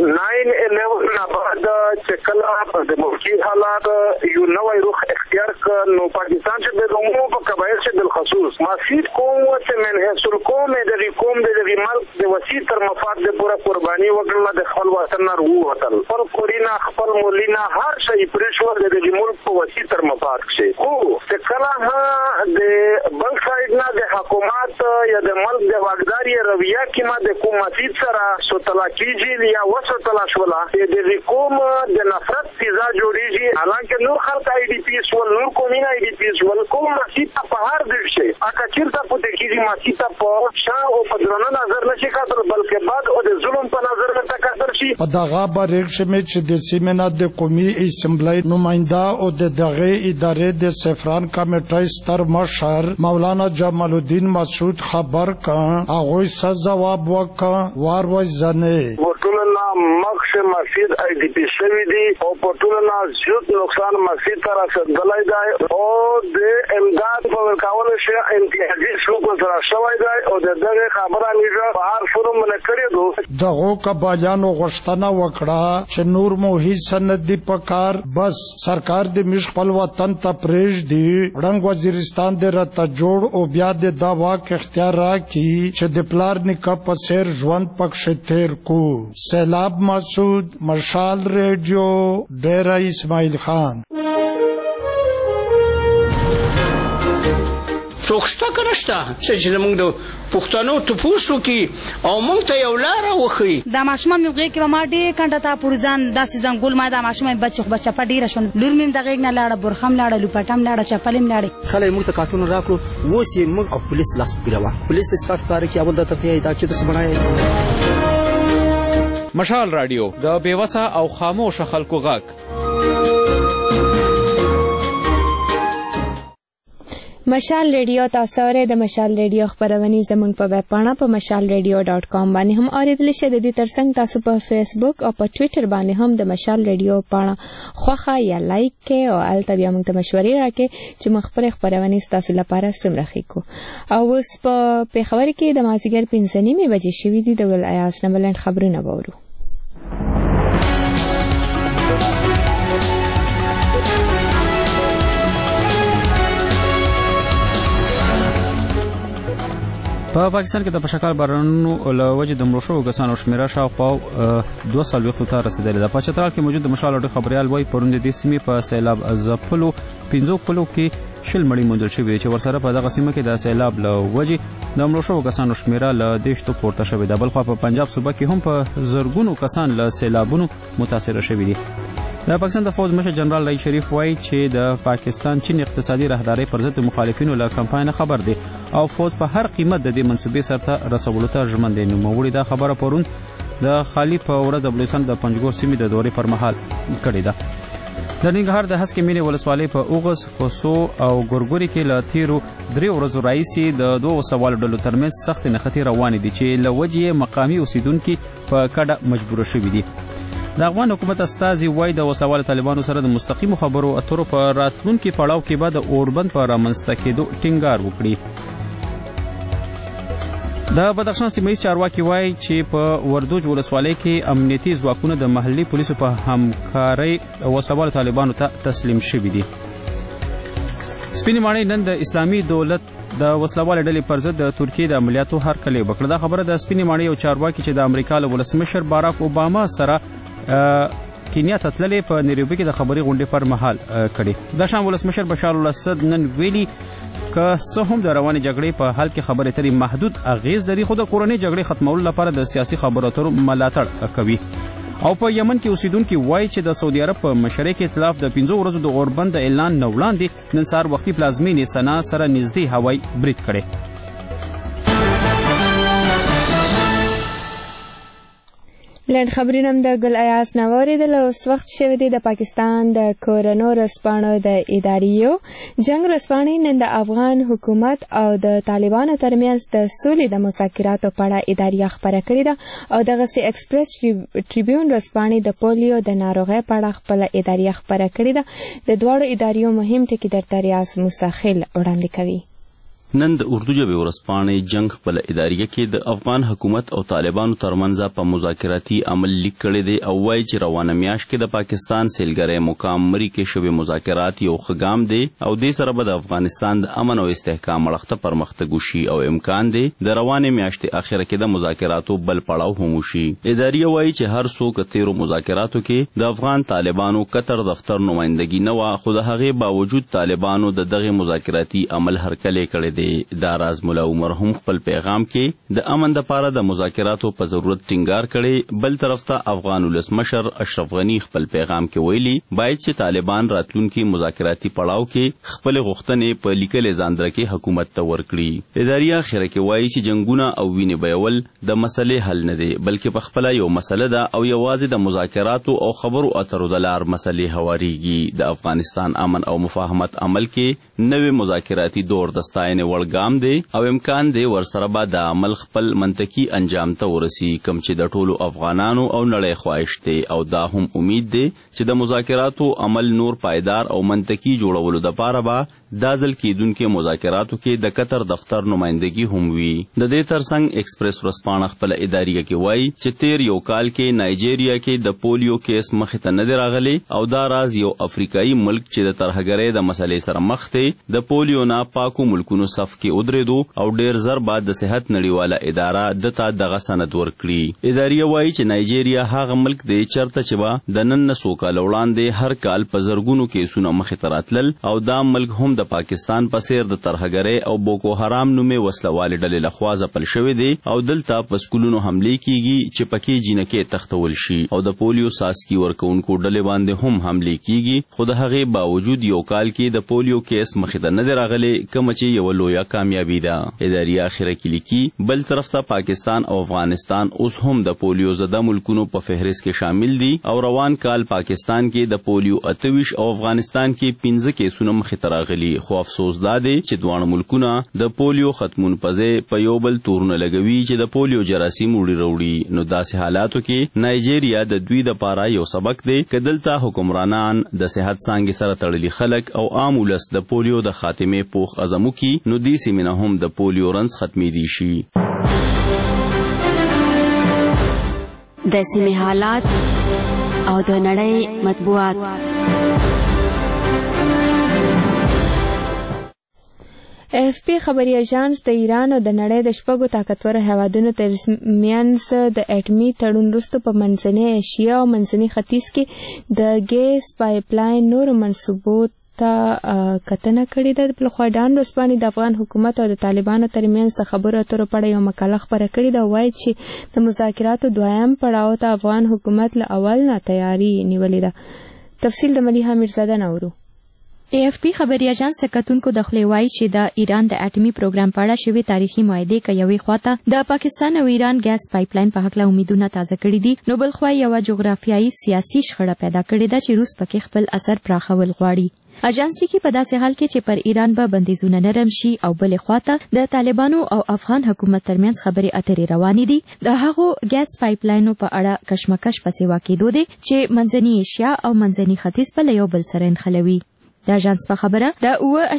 9/11 نه بعد چې کله په موجودي حالات یو نوې روح اختیار ک نو پاکستان چې د عموم په قبایل چې بالخصوص مسجد کوم چې منحصر کوم د قوم د ملک د وسیع تر مفاد د پوره قرباني وکړه د خپل وطن نه وروتل خپل کورینا خپل مولینا هر شي پرېښول د ملک په وسیع تر مفاد شي خو چې کله د بل سایډ نه د حکومت یا د ملک د واګداري رویه کې ما د حکومتي سره سوتلا کیږي یا وسوتلا شولا د قوم د نفرت فضا جوړیږي حالانکه نور خلک آی ډی پی ول نور کومین آی ډی پی ول کوم مسیطه په هر ځای شي اګه چیرته پته کیږي مسیطه په شا او په درنه نظر نشي کاتل بلکې بعد او د ظلم په نظر نه تکثر شي په دغه بریک شمه چې د سیمنا د قومي اسمبلی نماینده او د دغه ادارې د سفران کمیټې ستر مشر مولانا جمال الدین مسعود خبر کا هغه څه جواب وکړ وار وځنه ورټولنا مخ مسجد آی ډی پی شوی دی او ورټولنا زیات نقصان مسجد تر رسیدلای دی او د امداد په ورکول شي امتیازي شوکو سره شوی دی او د دغه خبره نیږه په هر فورم نه کړی دو دغه قبایلیانو غوښتنه وکړه چې نور مو هیڅ نه دی پکار بس سرکار د مش خپل وطن ته پرېږ دی رنګ وزیرستان د راته جوړ او بیا د دا واک اختیار راکړي چې د پلار نکاح په سیر ژوند پکښ تیر کو. سیلاب مسعود، مشال ریډیو، ډیرہ اسماعیل خان. څوک شته که نشته چې زموږ د پښتنو تپوسو کې او موږ ته یو لاره وښیي. دا ماشومان مې غېږ کې به ما ډېر کنډه تا پورې ځان داسې زنګول ما دا ماشومان بچه په ډېره شوه لور مې د غېږ نه لاړه برخه م لاړه لوپټه م لاړه چپلې م لاړې خلک موږ ته کارټونه راکړو اوس یې موږ او پولیس لاس ګیروه پولیس د سپاټ کار کې اول درته ته دا چې درس بڼایي. مشال رادیو د بېوسه او خاموشه خلکو غږ. مشال ریډیو تاسو اورئ. د مشال ریډیو خبرونه زموږ په ویب پاڼه په mashalradio.com باندې هم اوریدل شئ. د دې ترڅنګ تاسو په فیسبوک او په ټوئیټر باندې هم د مشال ریډیو پاڼه خوښه یا لایک کړئ او البته بیا موږ ته مشورې راکړئ چې موږ خپل خبرونه تاسو لپاره څومره ښه کو. او اوس په پیښور کې د مازیګر 5:30 بجې شوې دي. د ګل ایاز نه بلند خبرونه وورو. په پاکستان کې د پشکال بارانونو له وجې د مړو شوو کسانو شمېره شاوخوا 240 ته رسېدلې ده. په چترال کې موجود د مشال راډیو خبریال وایي پرون د دې سیمې په سیلاب ځپلو 15 پلو کې 20 مړي موندل شوي چې ورسره په دغه سیمه کې د سیلاب له وجې د مړو شوو کسانو شمېره له 10 ته پورته شوې ده. بلخوا په پنجاب صوبه کې هم په زرګونو کسان له سیلابونو متاثره شوي دي. د پاکستان د فوج مشر جنرال رئیس شریف وایي چې د پاکستان چین اقتصادي راهدارۍ پر ضد مخالفینو له کمپاین خبر دی او فوج په هر قیمت د دې منصوبې سرته رسولو ته ژمن دی. نوموړي دا خبره پرون د خالی په ورځ د بلوچستان د پنجګور سیمې د دورې پر مهال کړې ده. د ننګرهار د هسکې مینې ولسوالۍ په اوغز، کوسو او ګورګوري کې له تیرو 3 ورځو راهیسې د 2 سوالو ډلو ترمنځ سختې نښتې روانې دي چې له وجې مقامي اوسیدونکي په کډه مجبوره شوي دي. د افغان حکومت استازي وایي د وسوال طالبانو سره د مستقیمو خبرو اترو په راتلونکي پړاو کې به د اوربند په رامنځته کېدو ټینګار وکړي. د بدخشان سیمهیز چارواکي وایي چې په وردوج ولسوالۍ کې امنیتي ځواکونه د محلي پولیسو په همکارۍ وسوال طالبانو ته تسلیم شوي دي. سپینې ماڼۍ نن د اسلامي دولت د وسلوال ډلې پر ضد د ترکیې د عملیاتو هرکلی وکړه. دا خبره د سپینې ماڼۍ یو چارواکي چې د امریکا له ولسمشر باراک اوباما سره کینیا ته تللې په نیروبي کې د خبري غونډې پر مهال کړي. د شام ولسمشر بشار الاسد نن ویلي که څه هم د روانې جګړې په حل کې خبرې اترې محدود اغیز لري خو د کورنۍ جګړې ختمولو لپاره د سیاسي خبرو اترو ملاتړ کوي. او په یمن کې اوسیدونکي وایي چې د سعودي عرب په مشرۍ کې ائتلاف د 15 ورځو د اوربند د اعلان نه وړاندې نن سهار وختي پلازمینې سنا سره نږدې هوایي برید کړی. لنډ خبرونه هم د ګل ایاز نه واورېدل. اوس وخت شوی دی د پاکستان د کورنو رسپاڼو د اداریو جنگ رسپاڼې نن د افغان حکومت او د طالبانو ترمنځ د سولې د مذاکراتو په اړه اداریه خپره کړې ده او دغسې ایکسپریس ټریبیون رسپاڼې د پولیو د ناروغۍ په اړه خپله اداریه خپره کړې ده. د دواړو اداریو مهم ټکي درته ریاض موسیخیل وړاندې کوي. نن د اردو ژبې ورځپاڼې جنگ خپل اداریه کې د افغان حکومت او طالبانو ترمنځ په مذاکراتي عمل لیک کړی دی او وایي چې روانه میاشت کې د پاکستان سیلګری مقام مری کې شوی مذاکرات یو ښه ګام دی او دې سره به د افغانستان د امن او استحکام اړخته پرمختګ وشي او امکان دی د روانې میاشتې اخره کې د مذاکراتو بل پړاو هم وشي. اداریه وایي چې هر څوک تیرو مذاکراتو کې د افغان طالبانو قطر دفتر نمائندګي نه وه خو د هغې باوجود طالبانو د دغه مذاکراتي عمل هرکلی کړی دی. دا راز مولا عمر هم خپل پیغام کې د امن لپاره د مذاکراتو په ضرورت ټینګار کړي. بل طرف ته افغان ولسمشر اشرف غنی خپل پیغام کې ویلي باید چې طالبان راتلونکي مذاکراتي پړاو کې خپل غوښتنې په لیکلې ځاندره کې حکومت ته ورکړي. اداریه اخره کې وایي چې جنگونه او وینې بهول د مسلې حل نه دی بلکې په خپل یو مسله ده او یوازې د مذاکراتو او خبرو اترو د لار مسلې هواریږي. د افغانستان امن او مفاهمت عمل کې نوې مذاکراتي دور د ستاینې وړ ګام دی او امکان دی ورسره به د عمل خپل منطقي انجام ته ورسي کوم چې د ټولو افغانانو او نړۍ خواهش دی او دا هم امید دی چې د مذاکراتو عمل نور پایدار او منطقي جوړولو دپاره به دا ځل کېدونکو مذاکراتو کې د قطر دفتر نمائندګي هم وي. د دې ترڅنګ ایکسپریس ورځپاڼه خپل اداریه کې وایي چې تیر یو کال کې نایجیریا کې د پولیو کیس مخې ته نه دی راغلی او دا راز یو افریقایي ملک چې د ترهګرۍ د مسلې سره مخ دی د پولیو نه پاکو ملکونو صف کې ودرېدو او ډېر زر بعد د صحت نړیواله اداره دته دغه سند ورکړي. اداریه وایي چې نایجیریا هغه ملک دی چرته چې به د نن نه څو کاله وړاندې هر کال په زرګونو کیسونه مخې ته راتلل او دا ملک هم د پاکستان په څیر د ترهګرۍ او بوکو حرام نومې وسلوالې ډلې لخوا ځپل شوی دی او دلته په سکولونو حملې کیږي چې پکې جینکې تختول شي او د پولیو ساسکي ورکوونکو ډلې باندې هم حملې کیږي خو د هغې باوجود یو کال کې د پولیو کیس مخې ته نه دی راغلی کومه چې یوه لویه کامیابي ده. اداریه اخره کې لیکي بل طرف ته پاکستان او افغانستان اوس هم د پولیو زده ملکونو په فهرست کې شامل دي او روان کال پاکستان کې د پولیو 28 او افغانستان کې 15 کیسونه مخې ته راغلي راغلی، خو افسوس دا دی چې دواړه ملکونه د پولیو ختمون پځې په یو بل تورونه لګوي چې د پولیو جراثیم وړي راوړي. نو داسې حالاتو کې نایجیریا د دوی د پاره یو سبق دی که دلته حکمرانان د صحت څانګې سره تړلي خلک او عام ولس د پولیو د خاتمې پوخ عزم وکړي، نو دې سیمې نه هم د پولیو رنځ ختمېدی شي. د سیمې حالات او د نړۍ مطبوعات. AFP خبري اژانس د ایران او د نړۍ د شپږو طاقتور هیوادونو ترمنځ د اټومي تړون وروسته په منځنۍ ایشیا او منځني ختیځ کې د ګیس پایپ لاین نورو منصوبو ته کتنه کړې ده. بلخوا ډان رسپاني د افغان حکومت او د طالبانو ترمنځ د خبرو اترو په اړه یو مقاله خپره کړې ده. وایي چې د مذاکراتو دویم پړاو ته افغان حکومت له اول نه تیاری نیولې ده. تفصیل د ملیحه میرزاده نورو. AFP خبري اژانس کتونکو د خپل وایي چې د ایران د اټومي پروګرام په اړه شوی تاریخي معاهده کې یوې خواته د پاکستان او ایران ګیس پایپ لاین په حق له امیدونه تازه کړي دي، نو بل خو یو جغرافیایي سیاسي شخړه پیدا کړې ده چې روس پکې خپل اثر پراخول غواړي. اژانس لیکي په داسې حال کې چې پر ایران به بندیزونه نرم شي او بل خواته د طالبانو او افغان حکومت ترمنځ خبرې اترې روانې دي، د هغو ګیس پایپ لاینو په اړه کشمکش پسې واقع دی چې منځني ایشیا او منځني ختیځ په یو بل سره نښلوي. د اژانس په خبره د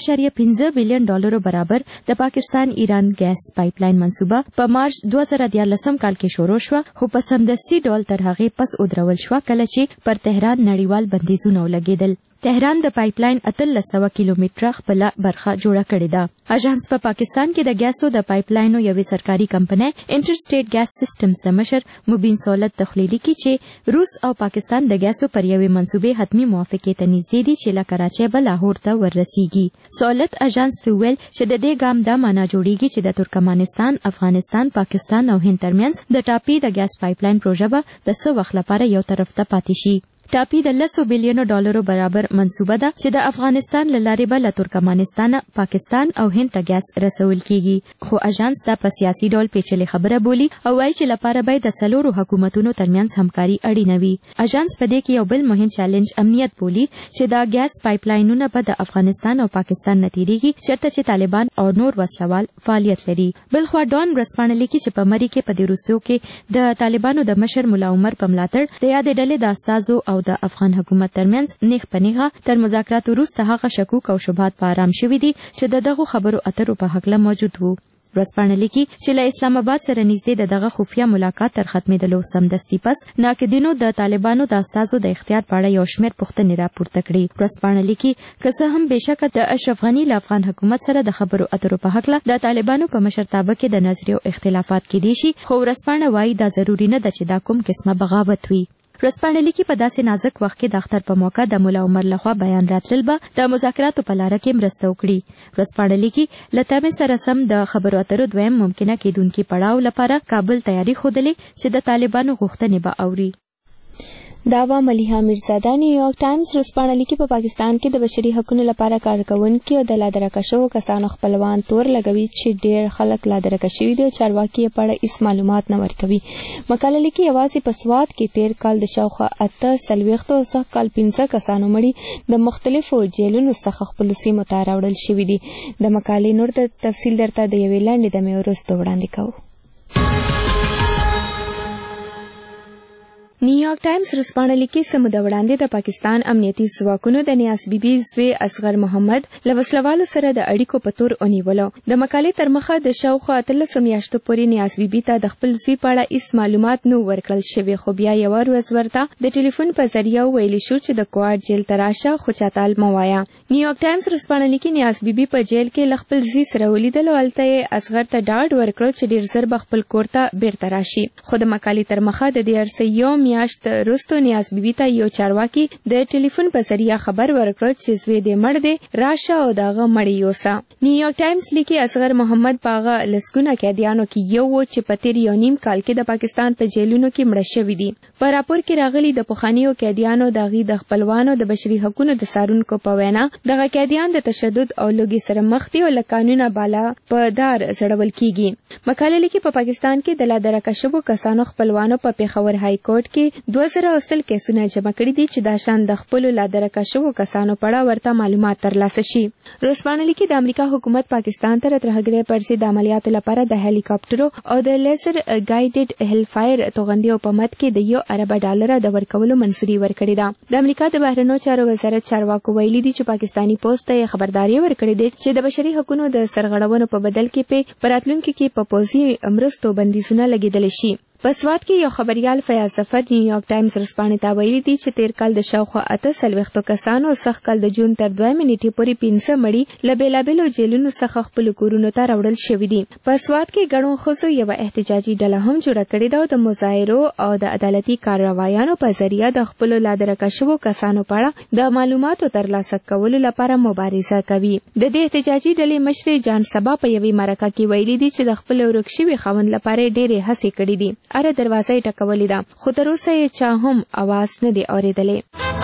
$8.5 بلین برابر د پاکستان ایران ګیس پایپ لاین منصوبه په مارچ 2014 کال کې شروع شو، خو په سمدستي ډول تر هغې پس ودرول شو کله چې پر تهران نړیوال بندیزونه ولګېدل. تهران د پایپ لاین 1300 کیلومتره خپل برخه جوړه کړې ده. اژانس په پاکستان کې د ګیسو د پایپ لاینو یوې سرکاري کمپنۍ انټرسټیټ ګیس سیسټمز د مشر مبین سہولت تخلیلی کی چې روس او پاکستان د ګیسو پر یوې منصوبې حتمی موافقې ته نږدې دي چې له کراچۍ به لاهور ته ورسیږي. سہولت اژانس ته ویل چې د دې ګام دا معنا جوړیږي چې د ترکمنستان، افغانستان، پاکستان او هند ترمنځ د ټاپي د ګیس پایپ لاین پروژه به د څه وخت لپاره یو طرف ته پاتې شي. ټاپي د $100 بلین برابر منصوبه ده چې د افغانستان له لارې به له ترکمنستان، پاکستان او هند ته ګیس رسول کیږي. خو اژانس دا په سیاسي ډول پیچلې خبره بولي او وایي چې لپاره به د څلورو حکومتونو ترمنځ همکاري اړینه وي. اژانس په دې کې یو بل مهم چیلنج امنیت بولي چې دا ګیس پایپ لاینونه به د افغانستان او پاکستان نه تیریږي چېرته چې طالبان او نور وسلوال فعالیت لري. بل خو ډان ورسپانه لیکي چې په مری کې په دې وروستیو کې د طالبانو د مشر مولا عمر په ملاتړ د یادې ډلې د استازو او د افغان حکومت ترمنځ نیغ په نیغه تر مذاکراتو وروسته هغه شکوک او شبهات په آرام شوي دي چې د دغو خبرو اترو په هکله موجود وو. ورسپانه لیکي چې له اسلام آباد سره نږدې د دغه خفیه ملاقات تر ختمېدلو سمدستي پس ناقدینو د طالبانو د استازو د اختیار په اړه یو شمېر پوښتنې راپورته کړي. ورسپانه لیکي که څه هم بېشکه د اشرف غني له افغان حکومت سره د خبرو اترو په هکله د طالبانو په مشرتابه کې د نظریو اختلافات کېدای شي، خو ورسپانه وایي دا ضروري نه ده چې دا کوم قسمه بغاوت وي. ورسپانه لیکي په داسې نازک وخت کې د اختر په موقع د مولا عمر لخوا بیان راتلل به د مذاکراتو په لاره کې مرسته وکړي. ورسپانه لیکي له تمې سره سم د خبرو اترو دویم ممکنه کېدونکي پړاو لپاره کابل تیاری ښودلې چې د طالبانو غوښتنې به اوري. دا و ملیحه میرزاده. نیویارک ټایمز ورسپانه لیکي په پاکستان کې د بشري حقوقو لپاره کار کوونکي او د لادرکه شوو کسانو خپلوان تور لګوي چې ډېر خلک لادرکه شوي دي او چارواکي یې په اړه هیڅ معلومات نه ورکوي. مقاله لیکي یوازې په سوات کې تیر کال د شاوخوا 48 او سږ کال 15 کسانو مړي د مختلفو جیلونو څخه خپلو سیمو ته راوړل شوي دي. د مقالې نور د تفصیل درته د یوې لنډې دمې وروسته وړاندې کوو. نیویارک ټایمز ورسپانه لیکي سمو د وړاندې د پاکستان امنیتي ځواکونو د نیاز بیبي زوی اصغر محمد له وسلوالو سره د اړیکو په تور ونیولو. د مقالې تر مخه د شاوخوا 13 میاشتو پورې نیاز بیبي ته د خپل زوی په اړه هیڅ معلومات نه ورکړل شوي، خو بیا یوه ورځ ورته د ټلیفون په ذریعه ویلی شو چې د کوارټ جیل ته راشه خو چاته مه وایه. نیویارک ټایمز ورسپانه لیکي نیاز بیبي په جیل کې له خپل زوی سره ولیدل او هلته یې اصغر ته ډاډ ورکړ چې ډېر ژر به خپل کور ته بیرته راشي. خو د مقالې تر مخه د دې عرصې یو میاشت وروسته نیاز بیبي ته یو چارواکي د ټلیفون په ذریعه خبر ورکړ چې زوی دې مړ دی، راشه او د هغه مړی یوسه. نیویارک ټایمز لیکي اصغر محمد په هغه لسګونه قیدیانو کې یو و چې په تېر 1.5 کال کې د پاکستان په جیلونو کې مړه شوي دي. په راپور کې راغلي د پخوانیو قیدیانو د غي د خپلوانو د بشري حقوقو د سارونکو په وینا دغه قیدیان د تشدد او لوګي سره مخ دي او له قانونه بالا په دار زړول کیږي. مقاله لیکي په پاکستان کې د لا درکه شوو کسانو خپلوانو په پیښور های کورټ کې 2000 کیسونه جمع کړي دي چې دا شان د خپل لا درکه شوو کسانو په اړه ورته معلومات ترلاسه شي. روسپانه لیکي د امریکا حکومت پاکستان ته ترهګرۍ پرسي د عملیاتو لپاره د هلیکاپټرو او د لیزر ګایډډ هیل فایر توغندیو په مد کې د $1 ارب د ورکولو منصوري ورکړې ده. د امریکا د بهرنیو چارو وزارت چارواکو ویلي دي چې پاکستانی پوسټ ته خبرداري ورکړې ده چې د بشري حقوقو د سرغړونو په بدل کې په راتلونکي کې په پوزي مرستو بندیزونه لګیدل شي. په سوات کې یو خبريال فیاض ظفر نیویارک ټایمز رسپانې ته ویلي دي چې تیر کال د شاوخوا 48 کسانو سخت کال د جون تر 2 نیټې پورې 500 مړي له بیلابیلو جیلونو څخه خپل کورونو ته راوړل شوي دي. په سوات کې ګڼو ښځو یو احتجاجي ډله هم جوړه کړې ده او د مظاهرو او د عدالتي کاروایانو په ذریعه د خپل لادرکه شوو کسانو په اړه د معلوماتو ترلاسه کولو لپاره مبارزه کوي. د دې احتجاجي ډلې مشر جان سبا په یوې مرکه کې ویلي دي چې د خپل ورک شوي خاوند لپاره ډېرې هڅې کړې دي. اره دروازه یې ټکولې ده خو تر اوسه یې چا هم اواز نه دی اورېدلی.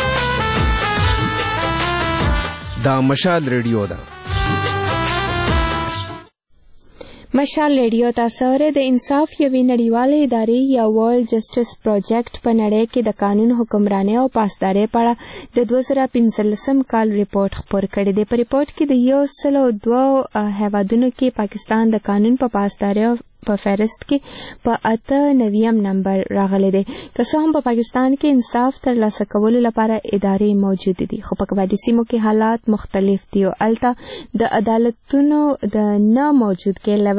دا مشال ریډیو ده. مشال ریډیو تاسو اورئ. د انصاف یوې نړیوالې ادارې یا ورلد جسټس پروجیکټ په نړۍ کې د قانون حکمرانۍ او پاسدارۍ په اړه د 2015 کال ریپورت خپور کړی دی. په ریپورت کې د 102 هیوادونو کې پاکستان د قانون په پاسدارۍ په فهرست کې په 98 نمبر راغلی دی. که څه هم په پاکستان کې انصاف ترلاسه کولو لپاره ادارې موجود دي خو په قبایلي سیمو کې حالات مختلف دي او هلته د عدالتونو د نه موجودګۍ له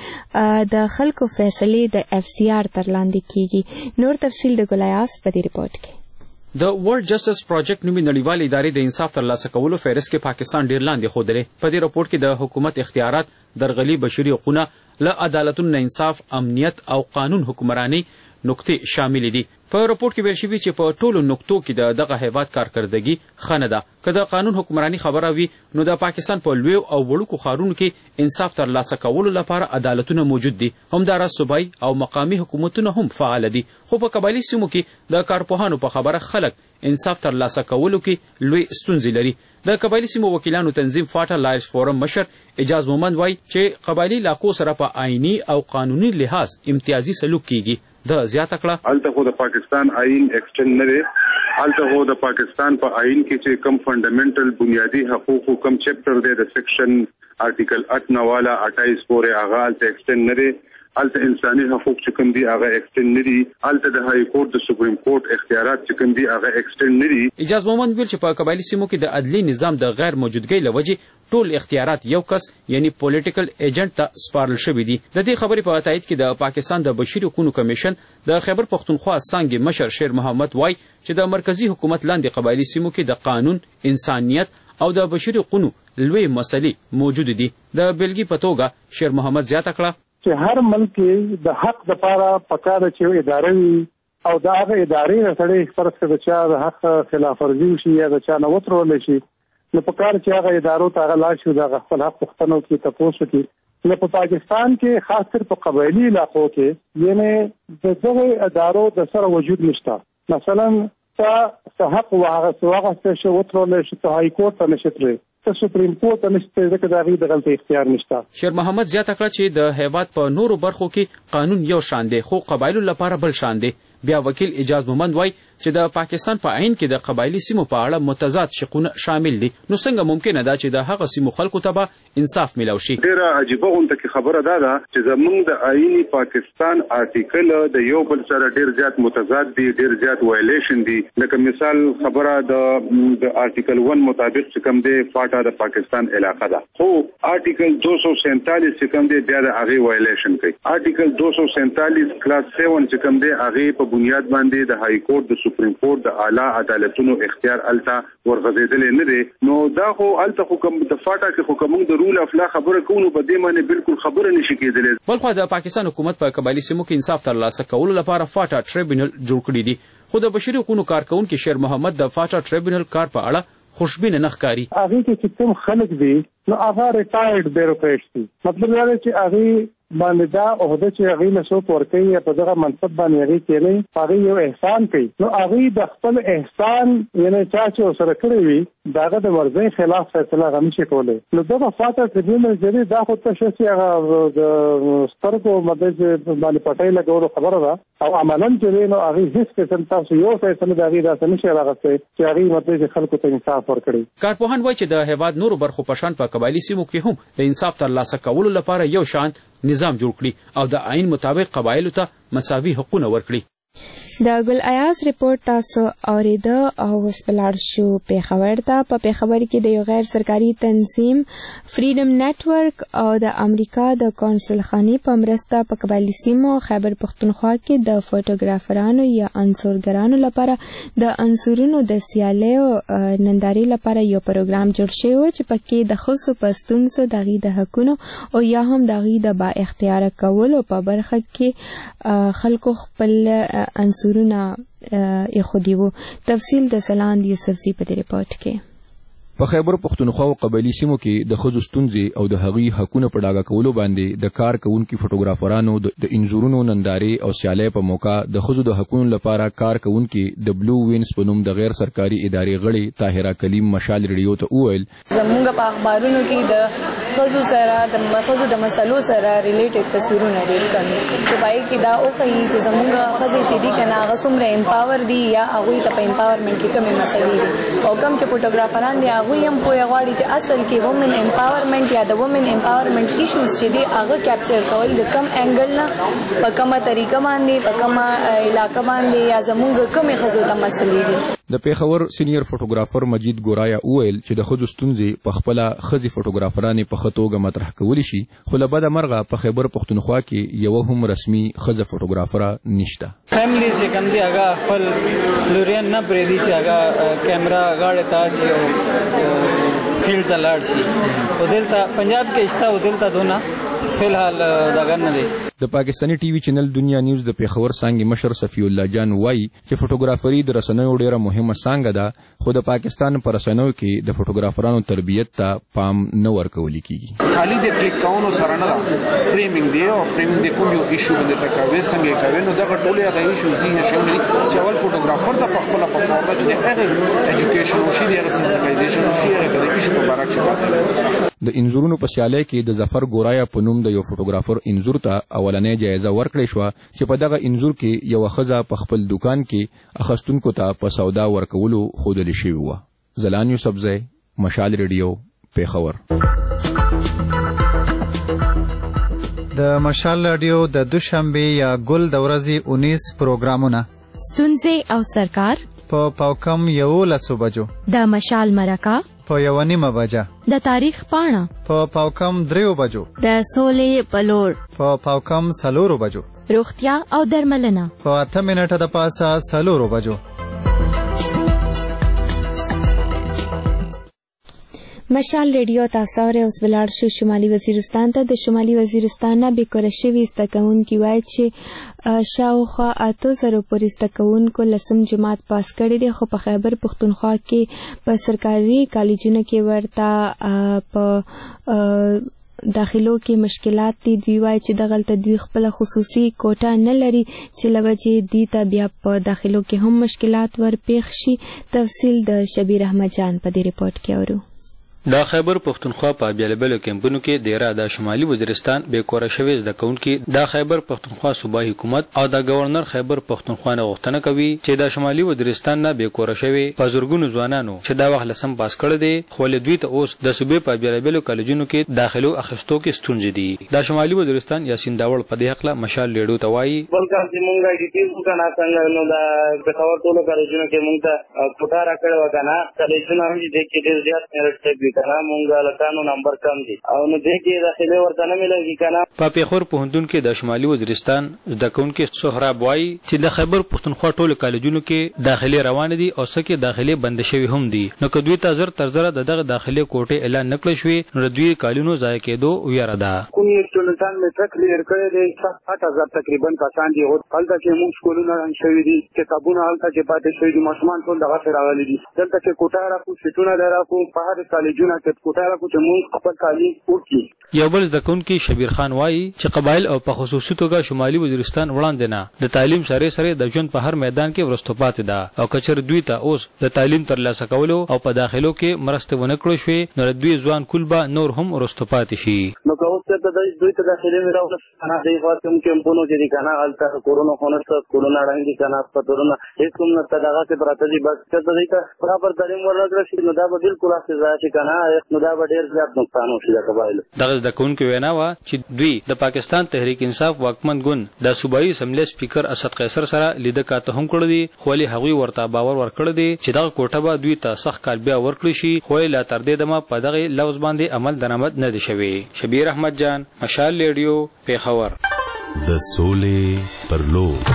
وجې د خلکو فیصلې د FCR تر لاندې کیږي. نور تفصیل د ګلیاس په دې ریپورت کې. د ورلد جسټس پروجیکټ نومي نړیوالې ادارې د انصاف ترلاسه کولو فهرست کې پاکستان ډیر لاندې ښودلی. په دې راپور کې د حکومت اختیارات، درغلي بشري حقوقونه، له عدالتونو نه انصاف، امنیت او قانون حکمراني نقطې شامل دي. په راپور کې ویل شوي چې په ټولو نقطو کې د دغه هیواد کارکردګي ښه نه ده. که د قانون حکمراني خبره وي نو د پاکستان په لویو او وړوکو ښارونو کې انصاف ترلاسه کولو لپاره عدالتونه موجود دي. همداراز صوبایي او مقامي حکومتونه هم فعال دي. خو په قبایلي سیمو کې د کارپوهانو په خبره خلک انصاف ترلاسه کولو کې لوی ستونزې لري. د قبایلي سیمو وکیلانو تنظیم فاټا لایرز فورم مشر اجاز مومند وایي چې قبایلي علاقو سره په آئینی او قانوني لحاظ امتیازي سلوک کیږي. د زیاته کړه هلته خو د پاکستان آئین ایکسټند نه دی. هلته خو د پاکستان په آئین کې چې کم فنډامنټل بنیادی حقوقو کم چپټر دی د سیکشن آرټیکل 8 نه والا 28 پورې هغه هلته ایکسټند نه دی. هلته انساني حقوق چې کوم دي هغه ایکسټند نه دي. هلته د های کورټ د سپریم کورټ اختیارات چې کوم دي هغه ایکسټند نه دي. اجاز مومند ویل چې په قبایلي سیمو کې د عدلي نظام د غیر موجودګۍ له وجې ټول اختیارات یو کس یعنی پولیټیکل ایجنټ ته سپارل شوي دي. د دې خبرې په تایید کې د پاکستان د بشري حقوقو کمیشن د خیبر پختونخوا څانګې مشر شیر محمد وای چې د مرکزی حکومت لاندې قبایلي سیمو کې د قانون، انسانیت او د بشري حقوقو لوی مسلې موجود دي. د بیلګې په توګه شیر محمد زیاته کړه چې هر ملک د حق لپاره پکاره چې ادارې وي او دا هغه ادارې نه سړی فرض کړي چې د حق خلاف ورزي وشي یا د چا نه وترول شي نو پکاره چې هغه ادارو ته هغه لاړ شي د خپل حق پوښتنه وکړي، تپوس وکړي. نو په پاکستان کې خاص کر په قبایلي علاقو کې یعنې د دغه ادارو د سره وجود نشته. مثلا تا حق واغسته شو وترول شي ته های کورټ ته نشي تللی، ته سپریم کورټ ته نشي تللی، ځکه د هغې د غلطۍ اختیار نشته. شیر محمد زیاته کړه چې د هیواد په نورو برخو کې قانون یو شان دی خو قبایلو لپاره بل شان دی. بیا وکیل اجاز مومند وای چې د پاکستان په عین کې د قبایلي سیمو په اړه متضاد شقونه شامل دي. نو څنګه ممکنه ده چې د هغه سیمو خلکو ته به انصاف میلاو شي؟ ډیره عجیبه غونډه کې خبره ده چې زمونږ د آئینی پاکستان آرټیکل د یو بل سره ډیر زیات متضاد دي، ډیر زیات وایلیشن دي. لکه مثال خبره د آرټیکل 1 مطابق چې کوم دی فاټا د پاکستان علاقه ده، خو آرټیکل 247 چې کوم دی بیا د هغې وایلیشن کوي. آرټیکل 247 کلاس 7 چې کوم دی هغې په بنیاد باندې د های کورټ د سپریم کورټ د اعلی عدالتونو اختیار الته ورغځېدلې نه دی. نو دا خو الته خو کوم د فاټا کې خو کوم د رول اف لا خبره کوو په دې باندې بالکل خبره نشي کېدلې. بلخو د پاکستان حکومت په قبایلي سیمو کې انصاف ترلاسه کولو لپاره فاټا ټریبیونل جوړ کړی دی. خو د بشري حقوقو کارکونکي شیر محمد د فاټا ټریبیونل کار په اړه خوشبینه نه ښکاري. هغې کې چې کوم خلک دي نو هغه ریټایرډ بیوروکریټس دي. مطلب دا دی چې هغې باندې دا عہده چې هغه له څوک ورکوي په دغه منصب باندې هغه کېنی هغه یو احسان کوي نو هغه د خپل احسان یعنی چا چې سره کړی وي داغه د مرزي خلاف فیصله غمی شي کولای نو دغه فاته ټریبیونل جری دا خو ته شي هغه د سترګو مدد باندې پټای لګولو خبره ده او عملاً چې نو هغه هیڅ قسم تاسو یو فیصله دغه داسې نشي راغسته چې هغه مدد خلکو ته انصاف ورکړي کارپوهان وایي چې د هیواد نورو برخو په شان په قبایلی سیمو کې هم د انصاف ترلاسه کولو لپاره یو شان نظام جوړ کړي او د آئین مطابق قبایلو ته مساوي حقونه ورکړي د ګل ایاز رپورت تاسو اوریده او وسپلار شو پیښور ته په پیښور کې د یو غیر سرکاري تنظیم فریډم نتورک او د امریکا د کونسل خاني په مرسته په قبایلی سیمو خیبر پختونخوا کې د فوټوګرافرانو یا انځورګرانو لپاره د انځورونو د سیالیو ننداري لپاره یو پروګرام جوړ شوی و چې پکې د خصوصي پښتونخوا دغه د حقونو او یا هم دغه د با اختیار کولو په برخه کې خلکو خپل انصورونه یخودي وو تفصیل د سلاند یوسفزی په ریپورت کې په خیبر پختونخوا او قبایلی سیمو کې د ښځو ستونزې او د هغوی حقونه په ډاګه کولو باندې د کار کوونکي فوټوګرافرانو د انځورونو نندارې او سیالۍ په موقع د ښځو د حقونو لپاره کار کوونکي د بلو وینز په نوم د غیر سرکاري ادارې غړي طاهره کلیم مشال ریډیو ته وویل زموږ په اخبارونو کې د ښځو سره د ښځو د مسلو سره ریلیټډ تصویرونه ډېر کم چې پای کې دا وښیي چې زموږ ښځې چې دي کنه هغه څومره امپاور دي یا هغوی ته په امپاورمنټ کې کومې مسلې دي او کوم چې فوټوګرافران دي هغوی هم پوهه غواړي چې اصل کې وومن امپاورمنټ یا د وومن امپاورمنٹ ایشوز چې دي هغه کیپچر کول د کم انګل نه په کومه طریقه باندې په کومه علاقه باندې یا زموږ کومې ښځو ته مسلې دي د پیښور سینیئر فوټوګرافر مجید ګورایا وویل چې د ښځو ستونزې په خپله ښځې فوټوګرافرانې په ښه توګه مطرح کولی شي خو له بده مرغه په خیبر پښتونخوا کې یوه هم رسمي ښځه فوټوګرافره نشته فیملی چې کوم دي هغه خپل فلورین نه پرېږدي چې هغه کیمرا غاړې ته اچي او فیلډ ته لاړ شي خو دلته پنجاب کې شته او دلته دونه فلحال دغه نه دی د پاکستاني ټي وي چینل دنیا نیوز د پیښور څانګې مشر صفی الله جان وایي چې فوټوګرافري د رسنیو ډیره مهمه څانګه ده خو د پاکستان په رسنیو کې د فوټوګرافرانو تربیت ته پام نه ورکول کیږي خالي د کلیک کولو سره نه فریمینګ دی او فریمینګ د کوم یو ایشو باندې ټکاوي څنګه کوي نو دغه ټول هغه ایشو دي چې اول فوټوګرافر د خپل په فورمه چې هغه ایجوکیشن او شي د سنسیټایزیشن شي هغه د ایشو په اړه چې د انځورونو په سیالۍ کې د ظفر ګورایا په نوم د یو فوټوګرافر انځور ته اولنۍ جایزه ورکړې شوه چې په دغه انځور کې یوه ښځه په خپل دوکان کې اخیستونکو ته په سودا ورکولو ښودلې شوې وه زلان یوسفزی مشال ریډیو پیښور د مشال رادیو د دوشنبه یا ګل د ورځې 19 پروګرامونه ستونزې او سرکار په پاوکم 11 بجو د مشال مرکه په 1:30 بجه د تاریخ پاڼه په پاوکم 3 بجو د سولې پلور په پاوکم 4 بجو روغتیا او درملنه په 8 منټه د پاسه 4 بجو مشال ریډیو تاسو اوس بلار شو شمالي وزیرستان ته د شمالي وزیرستان نه بیکاره شوي استکونکي وایي چې شاوخوا 8000 پورې استکونکو لسم جماعت پاس کړی دی خو په خیبر پختونخوا کې په سرکاري کالجونو کې ورته په داخلو کې مشکلات دي دوی وایي چې دغلته دوی خپل خصوصي کوټه نه لري چې لوجې دي ته بیا په داخلو کې هم مشکلات ورپېښ شي تفصیل د شبیر احمد جان په دې ریپورت کې اورو د خیبر پختونخوا په بیلابیلو کمپونو کې ډیره د شمالي وزیرستان بیکوره شوی زده کوونکي د خیبر پختونخوا صوبایي حکومت او د گورنر خیبر پختونخوا نه غوښتنه کوي چې د شمالي وزیرستان نه بیکوره شوی په زورګونو ځوانانو چې دا وخت لسم پاس کړی دی خو له دوی ته اوس د صوبې په بیلابیلو کالجونو کې داخلو اخیستو کې ستونزې دي د شمالي وزیرستان یاسین داوړ په دې حق له مشال ریډیو ته وایي بلکې چې مونږه د دې څنګه څنګه نو د پیښور ټولو کالجونو کې مونږ ته کوټه راکړو کنه کالجونو هم دې کې ډېر زیات میرټ دی کنه مونږه لکانو نمبر کم دي او نو دې کې داخله ورته نه ملوي کنه په پیښور پوهنتون کې د شمالي وزیرستان زده کوونکي سهراب وایي چې د خیبر پختونخوا ټولو کالجونو کې داخلي روان دي او سکه داخلي بند شوی هم دي نو که دوی ته زر تر زره دغه داخلي کوټه اعلان نکړل شوی نو دوی کالونو ضایع کېدو ویره ده کوم سټوډنټان مې تکلیف کړی دی 8000 تقریبا کسان دي او هلته چې موږ سکولونه شوي دي کتابونه هلته چې پاتې شوي دي ماشومان ټول دغه سره راغلي دي دلته چې کوټه راکو سټونه راکو په هر کالجونو کې کوټه راکو چې موږ خپل تعلیم وکړو یو بل زده کوونکی شبیر خان وایي چې قبایل او په خصوصي توګه شمالي وزیرستان وړاندې نه د تعلیم سره د ژوند په هر میدان کې ورستو پاتې ده او کچر دوی ته اوس د تعلیم ترلاسه کولو او په داخلو کې مرسته ونه کړو شوې نو دوی ځوان کول به نور هم ورستو پاتې شي. نو که اوس ته دوی ته داخلي راوړل نه دی خاص کوم کمپونو چې دي کنه الته کورونا خونسته کورونا راځي کنه پتورونه هیڅ کوم نه تداغه کې پراته دي بس ته دوی ته برابر تعلیم ورکړل شي نو دا به بالکل اساسي شي کنه نو دا به ډیر زیات نقصان وشي د قبایل. دغه د کوونکو وینا وا چې دوی د پاکستان تحریک انصاف واکمن ګوند د صوبایي اسمبلی سپیکر اسد قیصر سره لیده کاته هم کړی دي خو له هغوی ورته باور ورکړی دي چې دغه کوټه به دوی ته سخت کال بیا ورکړي شي خو لا تر دې دمه په دغه لوز باندې عمل درآمد نه دي شوی. شبیر احمد جان، مشال ریډیو، پیښور. د سولې پر لور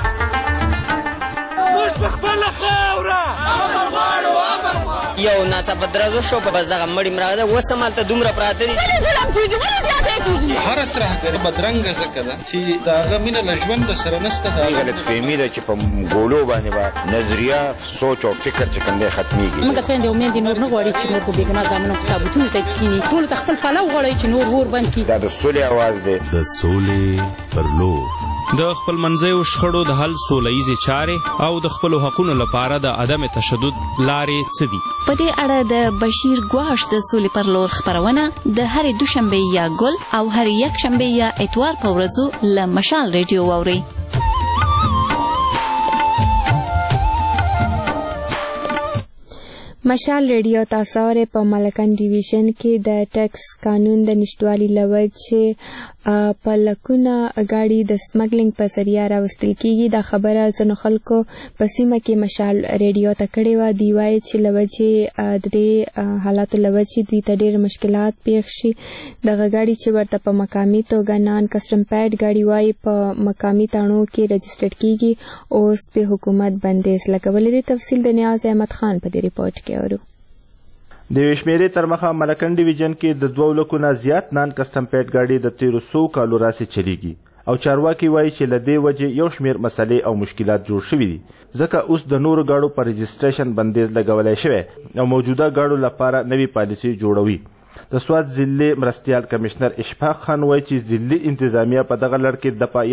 یو ناڅاپه درزو شو په بس دغه مړی مراغه اوس هم هلته دومره پراته دي هره ترهګري بدرنګه ځکه ده چې د هغه مینه له ژونده سره نشته. دا غلطفهمي ده چې په ګولو باندې به نظریه سوچ او فکر چې کوم دی ختمېږي. موږ خویندې او میندې نور نه غواړي چې نور په بېګناه زامنو په تابوتونو ته کښېني ټولو ته خپل پلو غواړي چې نور اور بند کړي. دا د سولې اواز دی. د سولې پر لور د خپل منځیو شخړو د حل سوله ییزې چارې او د خپلو حقونو لپاره د عدم تشدد لارې څه دي؟ په دې اړه د بشیر ګواش د سولې پر لور خپرونه د هرې دوشنبې یا ګل او هرې یکشنبې یا اتوار په ورځو له مشال ریډیو واورئ. مشال ریډیو تاسو اورئ. په ملکن ډیویژن کې د ټیکس قانون د نشټوالي له وجې په لکونه ګاډي د سمګلینګ په ذریعه راوستل کیږي. دا خبره ځینو خلکو په سیمه کې مشال ریډیو ته کړې وه. دوی وایي چې له وجې د دې حالاتو له وجې دوی ته ډېر مشکلات پیښ شي. دغه ګاډي چې ورته په مقامي توګه نان کسټم پیډ ګاډي وایي په مقامي تاڼو کې رجسټرډ کیږي اوس په حکومت بندیز لګولې دي. تفصیل د نیاز احمد خان په دې ریپورټ کې اورو. د یوې شمېرې تر مخه ملکن ډیویژن کې د 2 لکو نه زیات نان کسټم پیډ ګاډي د 1300 کالو راهیسې چلیږي او چارواکي وایي چې له دې وجې یو شمېر مسلې او مشکلات جوړ شوي دي ځکه اوس د نورو ګاډو په رجسټریشن بندیز لګولی شوی او موجوده ګاډو لپاره نوې پالیسي جوړوي. د سوات ضلع مرستیال کمشنر اشفاق خان وایي چې ضلعي انتظامیه په دغه لړ کې د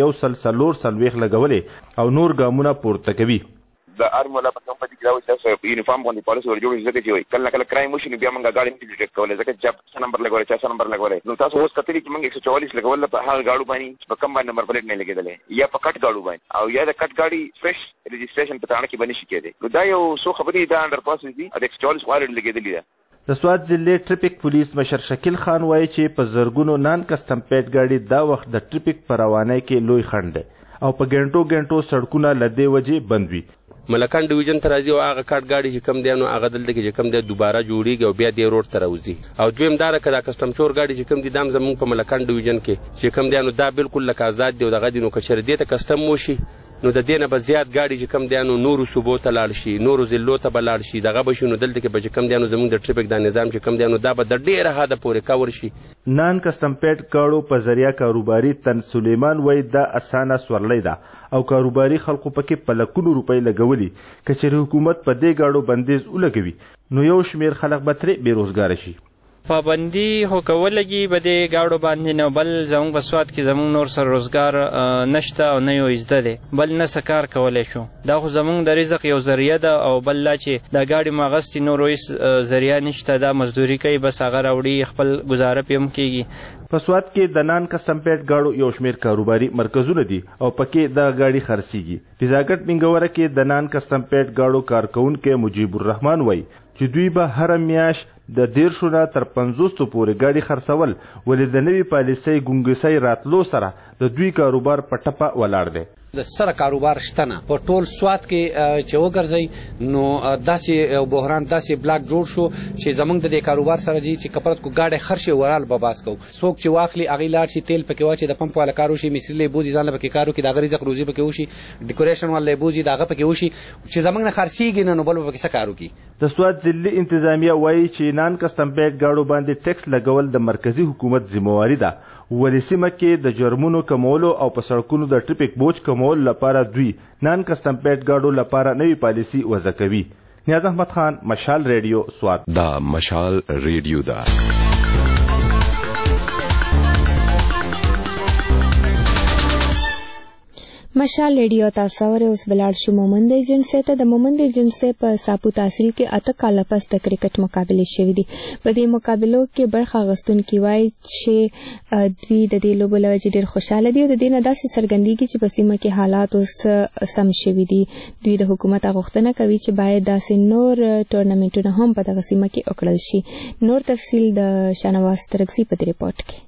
140 لګولې او نور ګامونه پورته کوي. د ارمو لا په کوم پاتې کې راوځي تاسو یونیفارم باندې پالیسي ورجوړ ځکه چې کله کله کرایم وشي نو بیا موږ گاډي ډیټیکټ کولای ځکه چې نمبر لګولای چې نمبر لګولای نو تاسو اوس کتلی چې موږ 144 لګول په هغه گاډو باندې په کوم باندې نمبر پلیټ نه لګیدلې یا په کټ گاډو باندې او یا د کټ گاډي فرش رجسټریشن په تاڼه کې باندې شي کېده نو دا یو څو خبرې دا انډر پاس دي د 144 والډ لګیدلې ده. د سوات ضلع ټریفیک پولیس مشر شکیل خان وایي چې په زرګونو نان کسټم پیډ ګاډي دا وخت د ټریفیک په روانۍ کې لوی خنډ دی او په ګڼټو سړکونه له دې وجې بند وي. ملکان ډیویژن ته راځي او هغه کټ ګاډي چې کم دی نو هغه دلته کې چې کم دی دوباره جوړیږي او بیا دې روډ ته راوځي او دویم دا که دا کسټم چور ګاډي چې کم دي دام زمونږ په ملکان ډیویژن کې چې کم دی نو دا بالکل لکه آزاد دی او دغه دی نو که چېرې دې ته کسټم وشي نو د دې نه به زیات ګاډي چې کم دی نو نورو صوبو ته لاړ شي نورو ضلعو ته به لاړ شي دغه به شي نو دلته کې به چې کم دی نو زمونږ د ټریفیک دا نظام چې کم دی نو دا به د ډېره حده پورې کور شي. نان کسټم پیډ ګاډو په ذریعه کاروباري تن سلیمان وایي دا اسانه سورلی ده او کاروباري خلکو پکې په لکونو روپۍ لګولي که چېرې حکومت په دې ګاډو بندیز ولګوي نو یو شمېر خلک به ترې بېروزګاره شي. پابندي خو که ولګي به دې ګاډو باندې نو بل زموږ په سوات کې زموږ نور سره روزګار نشته او نه یو زده دی بل نه څه کار کولی شو. دا خو زموږ د رزق یو ذریعه ده او بل لا چې دا ګاډي مو اغستې نور هېڅ ذریعه نشته دا مزدوري کوي بس هغه راوړي خپل ګزاره پې هم کېږي. په سوات کې د نان کسټم پیډ ګاډو یو شمېر کاروباري مرکزونه دي او پکې دغه ګاډي خرڅېږي. فضاګټ منګوره کې د نان کسټم پیډ ګاډو کارکوونکی مجیب الرحمن وایي چې دوی به هره میاشت د 10 نه تر 50 پورې ګاډي خرڅول ولې د نوې پالیسۍ ګونګسۍ راتلو سره د دوی کاروبار په ټپه ولاړ دی. د سره کاروبار شته نه په ټول سوات کې چې وګرځئ نو داسې بحران داسې بلاک جوړ شو چې زمونږ د دې کاروبار سره جي چې کپرت کو ګاډی خرشي ورال به باس کو څوک چې واخلي هغې لاړ شي تیل پکې واچي د پمپ والا کار وشي مصري لی بوځي ځان له پکې کار وکړي د هغه رزق روزي پکې وشي ډیکوریشن والا بوځي د هغه پکې وشي چې زمونږ نه خرڅېږي نه نو بل به پکې څه کار وکړي. د سوات ضلعي انتظامیه وایي چې نان کسټم پیډ ګاډو باندې ټیکس لګول د مرکزي حکومت ذمواري ده ولې سیمه کې د جرمونو کمولو او په سړکونو د ټریفیک بوج کمولو لپاره دوی نان کسټم پیډ ګاډو لپاره نوې پالیسي وضع کوي. نیاز احمد خان، مشال ریډیو، سوات. دا مشال ریډیو ده. مشال ریډیو تاسو اوس بلار شو مومند ایجنسی ته د مومند ایجنسی په ساپو تحصیل کې 8 کال پس د کرکټ مقابله شوې دي. په دې مقابلو کې برخه غستونکي وایي چې دوی د دې لوبو له وجې ډېر خوشاله دي او د دې نه داسې څرګندېږي چې په سیمه کې حالات اوس سم شوي دي. دوی د حکومت غوښتنه کوي چې باید داسې نور ټورنمنټونه هم په دغه سیمه کې وکړل شي. نور تفصیل د شانواز ترکزي په دې ریپورت کې.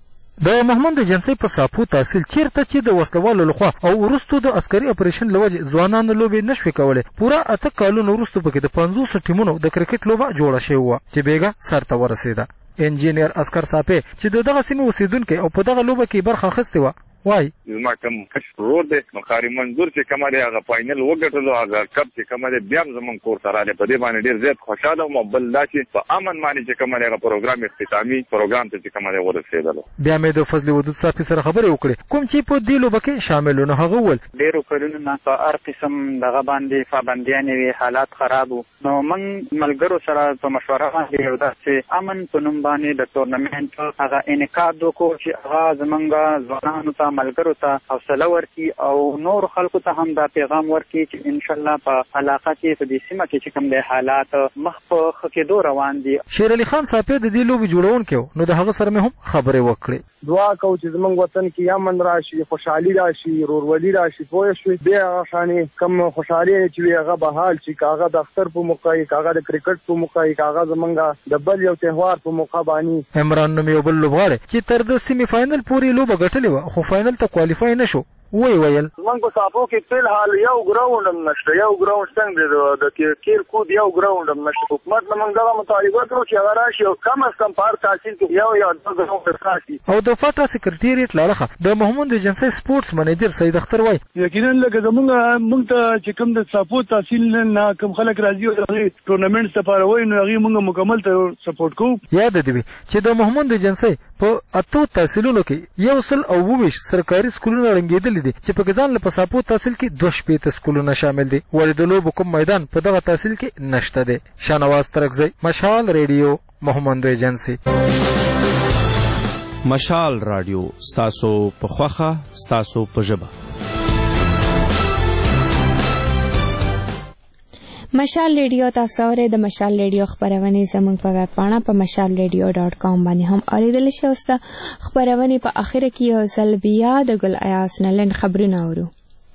د محمد ایجنسی په ساپو تحصیل چیرته چې د وسلوالو لخوا او وروستو د عسکري اپریشن له وجې ځوانانو لوبې نشوې کولی، پوره 8 کالونو وروسته پکې د 50 ټیمونو د کرکټ لوبه جوړه شوې وه چې بیګه سرته ورسېده. انجینیر اسکر ساپې چې د دغه سیمې اوسېدونکی او په دغه لوبه کې برخه اخیستې وه وای زما کوم کشف ورور دی نو خاري منظور چې کومه دی هغه فاینل وګټلو، هغه کپ چې کومه دی بیا زمونږ کور ته راغلی. په دې باندې ډېر زیات خوشحاله وم. بل دا چې په امن باندې چې کومه دی هغه پروګرام اختتامي پروګرام ته چې کومه دی ورسېدلو. بیا مې د فضل ودود صافي سره خبرې وکړې کوم چې په دې لوبه کې شامل و. نو هغه وویل ډېرو کلونو نه په هر قسم دغه باندې پابندیانې وې، حالات خراب وو. نو موږ ملګرو سره په مشوره باندې یو داسې امن په نوم باندې د ټورنمنټ هغه انعقاد وکړو چې هغه زموږ ځوانانو ته ملګرو ته حوصله ورکړي او نور خلکو ته هم دا پیغام ورکړي چې انشاءالله په علاقه کې په دې سیمه کې چې کوم دی حالات مخ په ښه کېدو روان دي. شیر علي خان صاحب د دې لوبې جوړونکی و، نو د هغه سره مې هم خبرې وکړې. دعا کوو چې زموږ وطن کې امن راشي، خوشحالي راشي، ورورولي راشي. پوه شوې بیا هغه شانې کوم خوشحالي چې وي هغه بحال شي، که هغه د اختر په موقع وي، که هغه د کرکټ په موقع وي، که هغه زموږ د بل یو تهوار په موقع باندې. عمران نوم یو بل لوبغاړی چې تر د سیمي فاینل پورې لوبه ګټلې وه خو فاینل ته کوالیفای نه شو، وی ویل زموږ په ساپو کې فی الحال یو ګراوند هم نشته. یو ګراوند څنګه د کیر کود یو ګراوند هم نشته. حکومت نه موږ دغه مطالبه کوو چې هغه راشي او کم از کم په هر تحصیل کې یو یا دوه ګراوند راشي. او د فاټا سکرټریټ له لخوا د محمد ایجنسی سپورټس منیجر سید اختر وایي یقینا لکه موږ ته چې کوم د ساپو تحصیل نه کوم خلک راځي او د ټورنمنټ لپاره وایي نو هغې موږ مکمل ته سپورټ کوو. یاد دې وي چې د محمد ایجنسی په 8 تحصیلونو کې 129 سرکاري سکولونه رنګېدلي دي چې په ځان په ساپو تحصیل کې 2 سکولونه شامل دي. ولې د لوبو کوم میدان په دغه تحصیل کې نشته دی. شانواز ترکزی، مشال ریډیو، محمد ایجنسی. مشال رادیو ستاسو په خوخه ستاسو په ژبه. مشال ریډیو تاسو اورئ. د مشال ریډیو خبرونه زموږ په ویب پاڼه په mashalradio.com باندې هم اوریدلی شئ. اوس د خبرونې په اخر کې یو ځل بیا د ګل ایاس نه لنډ خبرونه اورو.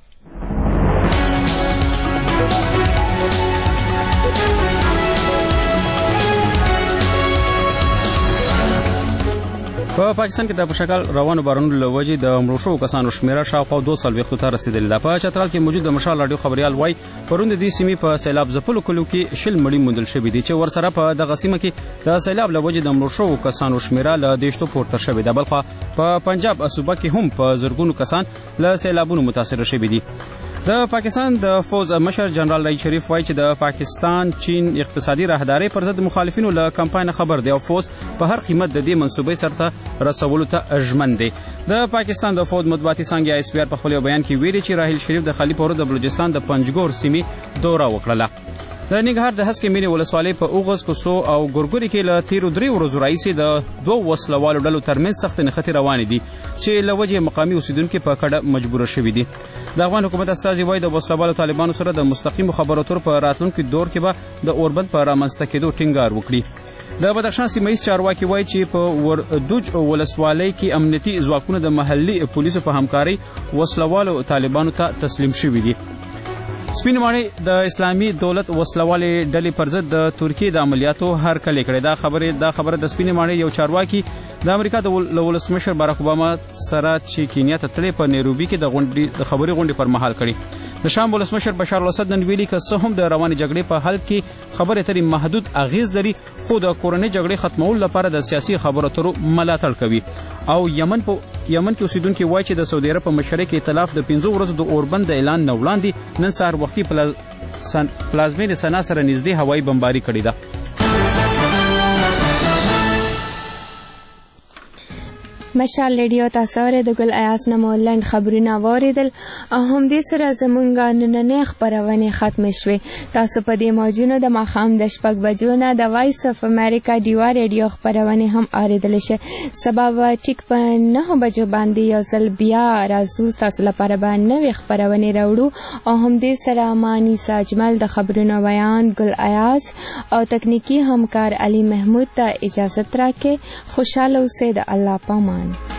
په پاکستان کې د پشکال روانو بارانونو له وجې د مړو شوو کسانو شمېره شاوخوا 240 ته رسېدلې ده. په چترال کې موجود د مشال راډیو خبریال وایي پرون د دې سیمې په سیلاب ځپلو کلیو کې 20 مړي موندل شوي دي چې ورسره په دغه سیمه کې د سیلاب له وجې د مړو شوو کسانو شمېره له 10 پورته شوې ده. بلخوا په پنجاب صوبه کې هم په زرګونو کسان له سیلابونو متاثره شوي دي. د پاکستان د فوز مشر جنرال رئیس شریف وایي چې د پاکستان چین اقتصادي راهدارۍ پر ضد مخالفینو له کمپاین خبر دی او فوز په هر قیمت د دې منصوبې سرته رسولو ته ژمن دی. د پاکستان د فوز مطبوعاتي څانګې اس پی آر په خپل بیان کې ویلي چې راحیل شریف د خلیفه ورو د بلوچستان د پنجګور سیمې دوره وکړله. د ننګرهار د هسکې مینې ولسوالۍ په اوغوز، کوڅو او ګورګوري کې له تیرو 3 ورځو راهیسې د 2 وسلوالو ډلو ترمنځ سختې نښتې روانې دي چې له وجې مقامي اوسیدونکي په کډه مجبوره شوي دي. د افغان حکومت استازي وایي د وسلوالو طالبانو سره د مستقیمو خبرو اترو په راتلونکي دور کې به د اوربند په رامنځته کېدو ټینګار وکړي. د بدخشان سیمه ییز چارواکي وایي چې په وردوج ولسوالۍ کې امنیتي ځواکونه د محلي پولیسو په همکارۍ وسلوالو طالبانو ته تسلیم شوي دي. سپین ماڼۍ د اسلامي دولت وسلوالې ډلې پر ضد د ترکیې د عملیاتو هرکلی کړې. دا خبره د سپین ماڼۍ یو چارواکي د امریکا د ولسمشر باراک اوباما سره چې کینیا ته تللی په نیروبي کې د خبري غونډې پر مهال کړي. د شام ولسمشر بشار الاسد نن ویلي که څه هم د روانې جګړې په حل کې خبرې اترې محدود اغیز لري خو د کورنۍ جګړې ختمولو لپاره د سیاسي خبرو اترو ملاتړ کوي. او یمن کې اوسیدونکي وایي چې د سعودي عرب په مشرۍ کې ائتلاف د 15 ورځو د اوربند د اعلان نه وړاندې نن سهار وختي پلازمینې سنا سره نږدې هوایي بمباري کړې ده. مشال ریډیو تاسو اورئ د ګل ایاس نه مو لنډ خبرونه واوریدل او همدې سره زموږ نننۍ خپرونې ختمې شوې. تاسو په دې موجونو د ماښام د 6 بجو نه د وایس اف امریکا ډیوا ریډیو خپرونې هم اورېدلی شئ. سبا به ټیک په 9 بجو باندې یو ځل بیا راځو، تاسو لپاره به نوې خپرونې راوړو او همدې سره ما نیسا اجمل د خبرونو بیان، ګل ایاس او تکنیکی همکار علي محمود ته اجازت راکړئ. خوشحاله اوسئ. د الله پامان.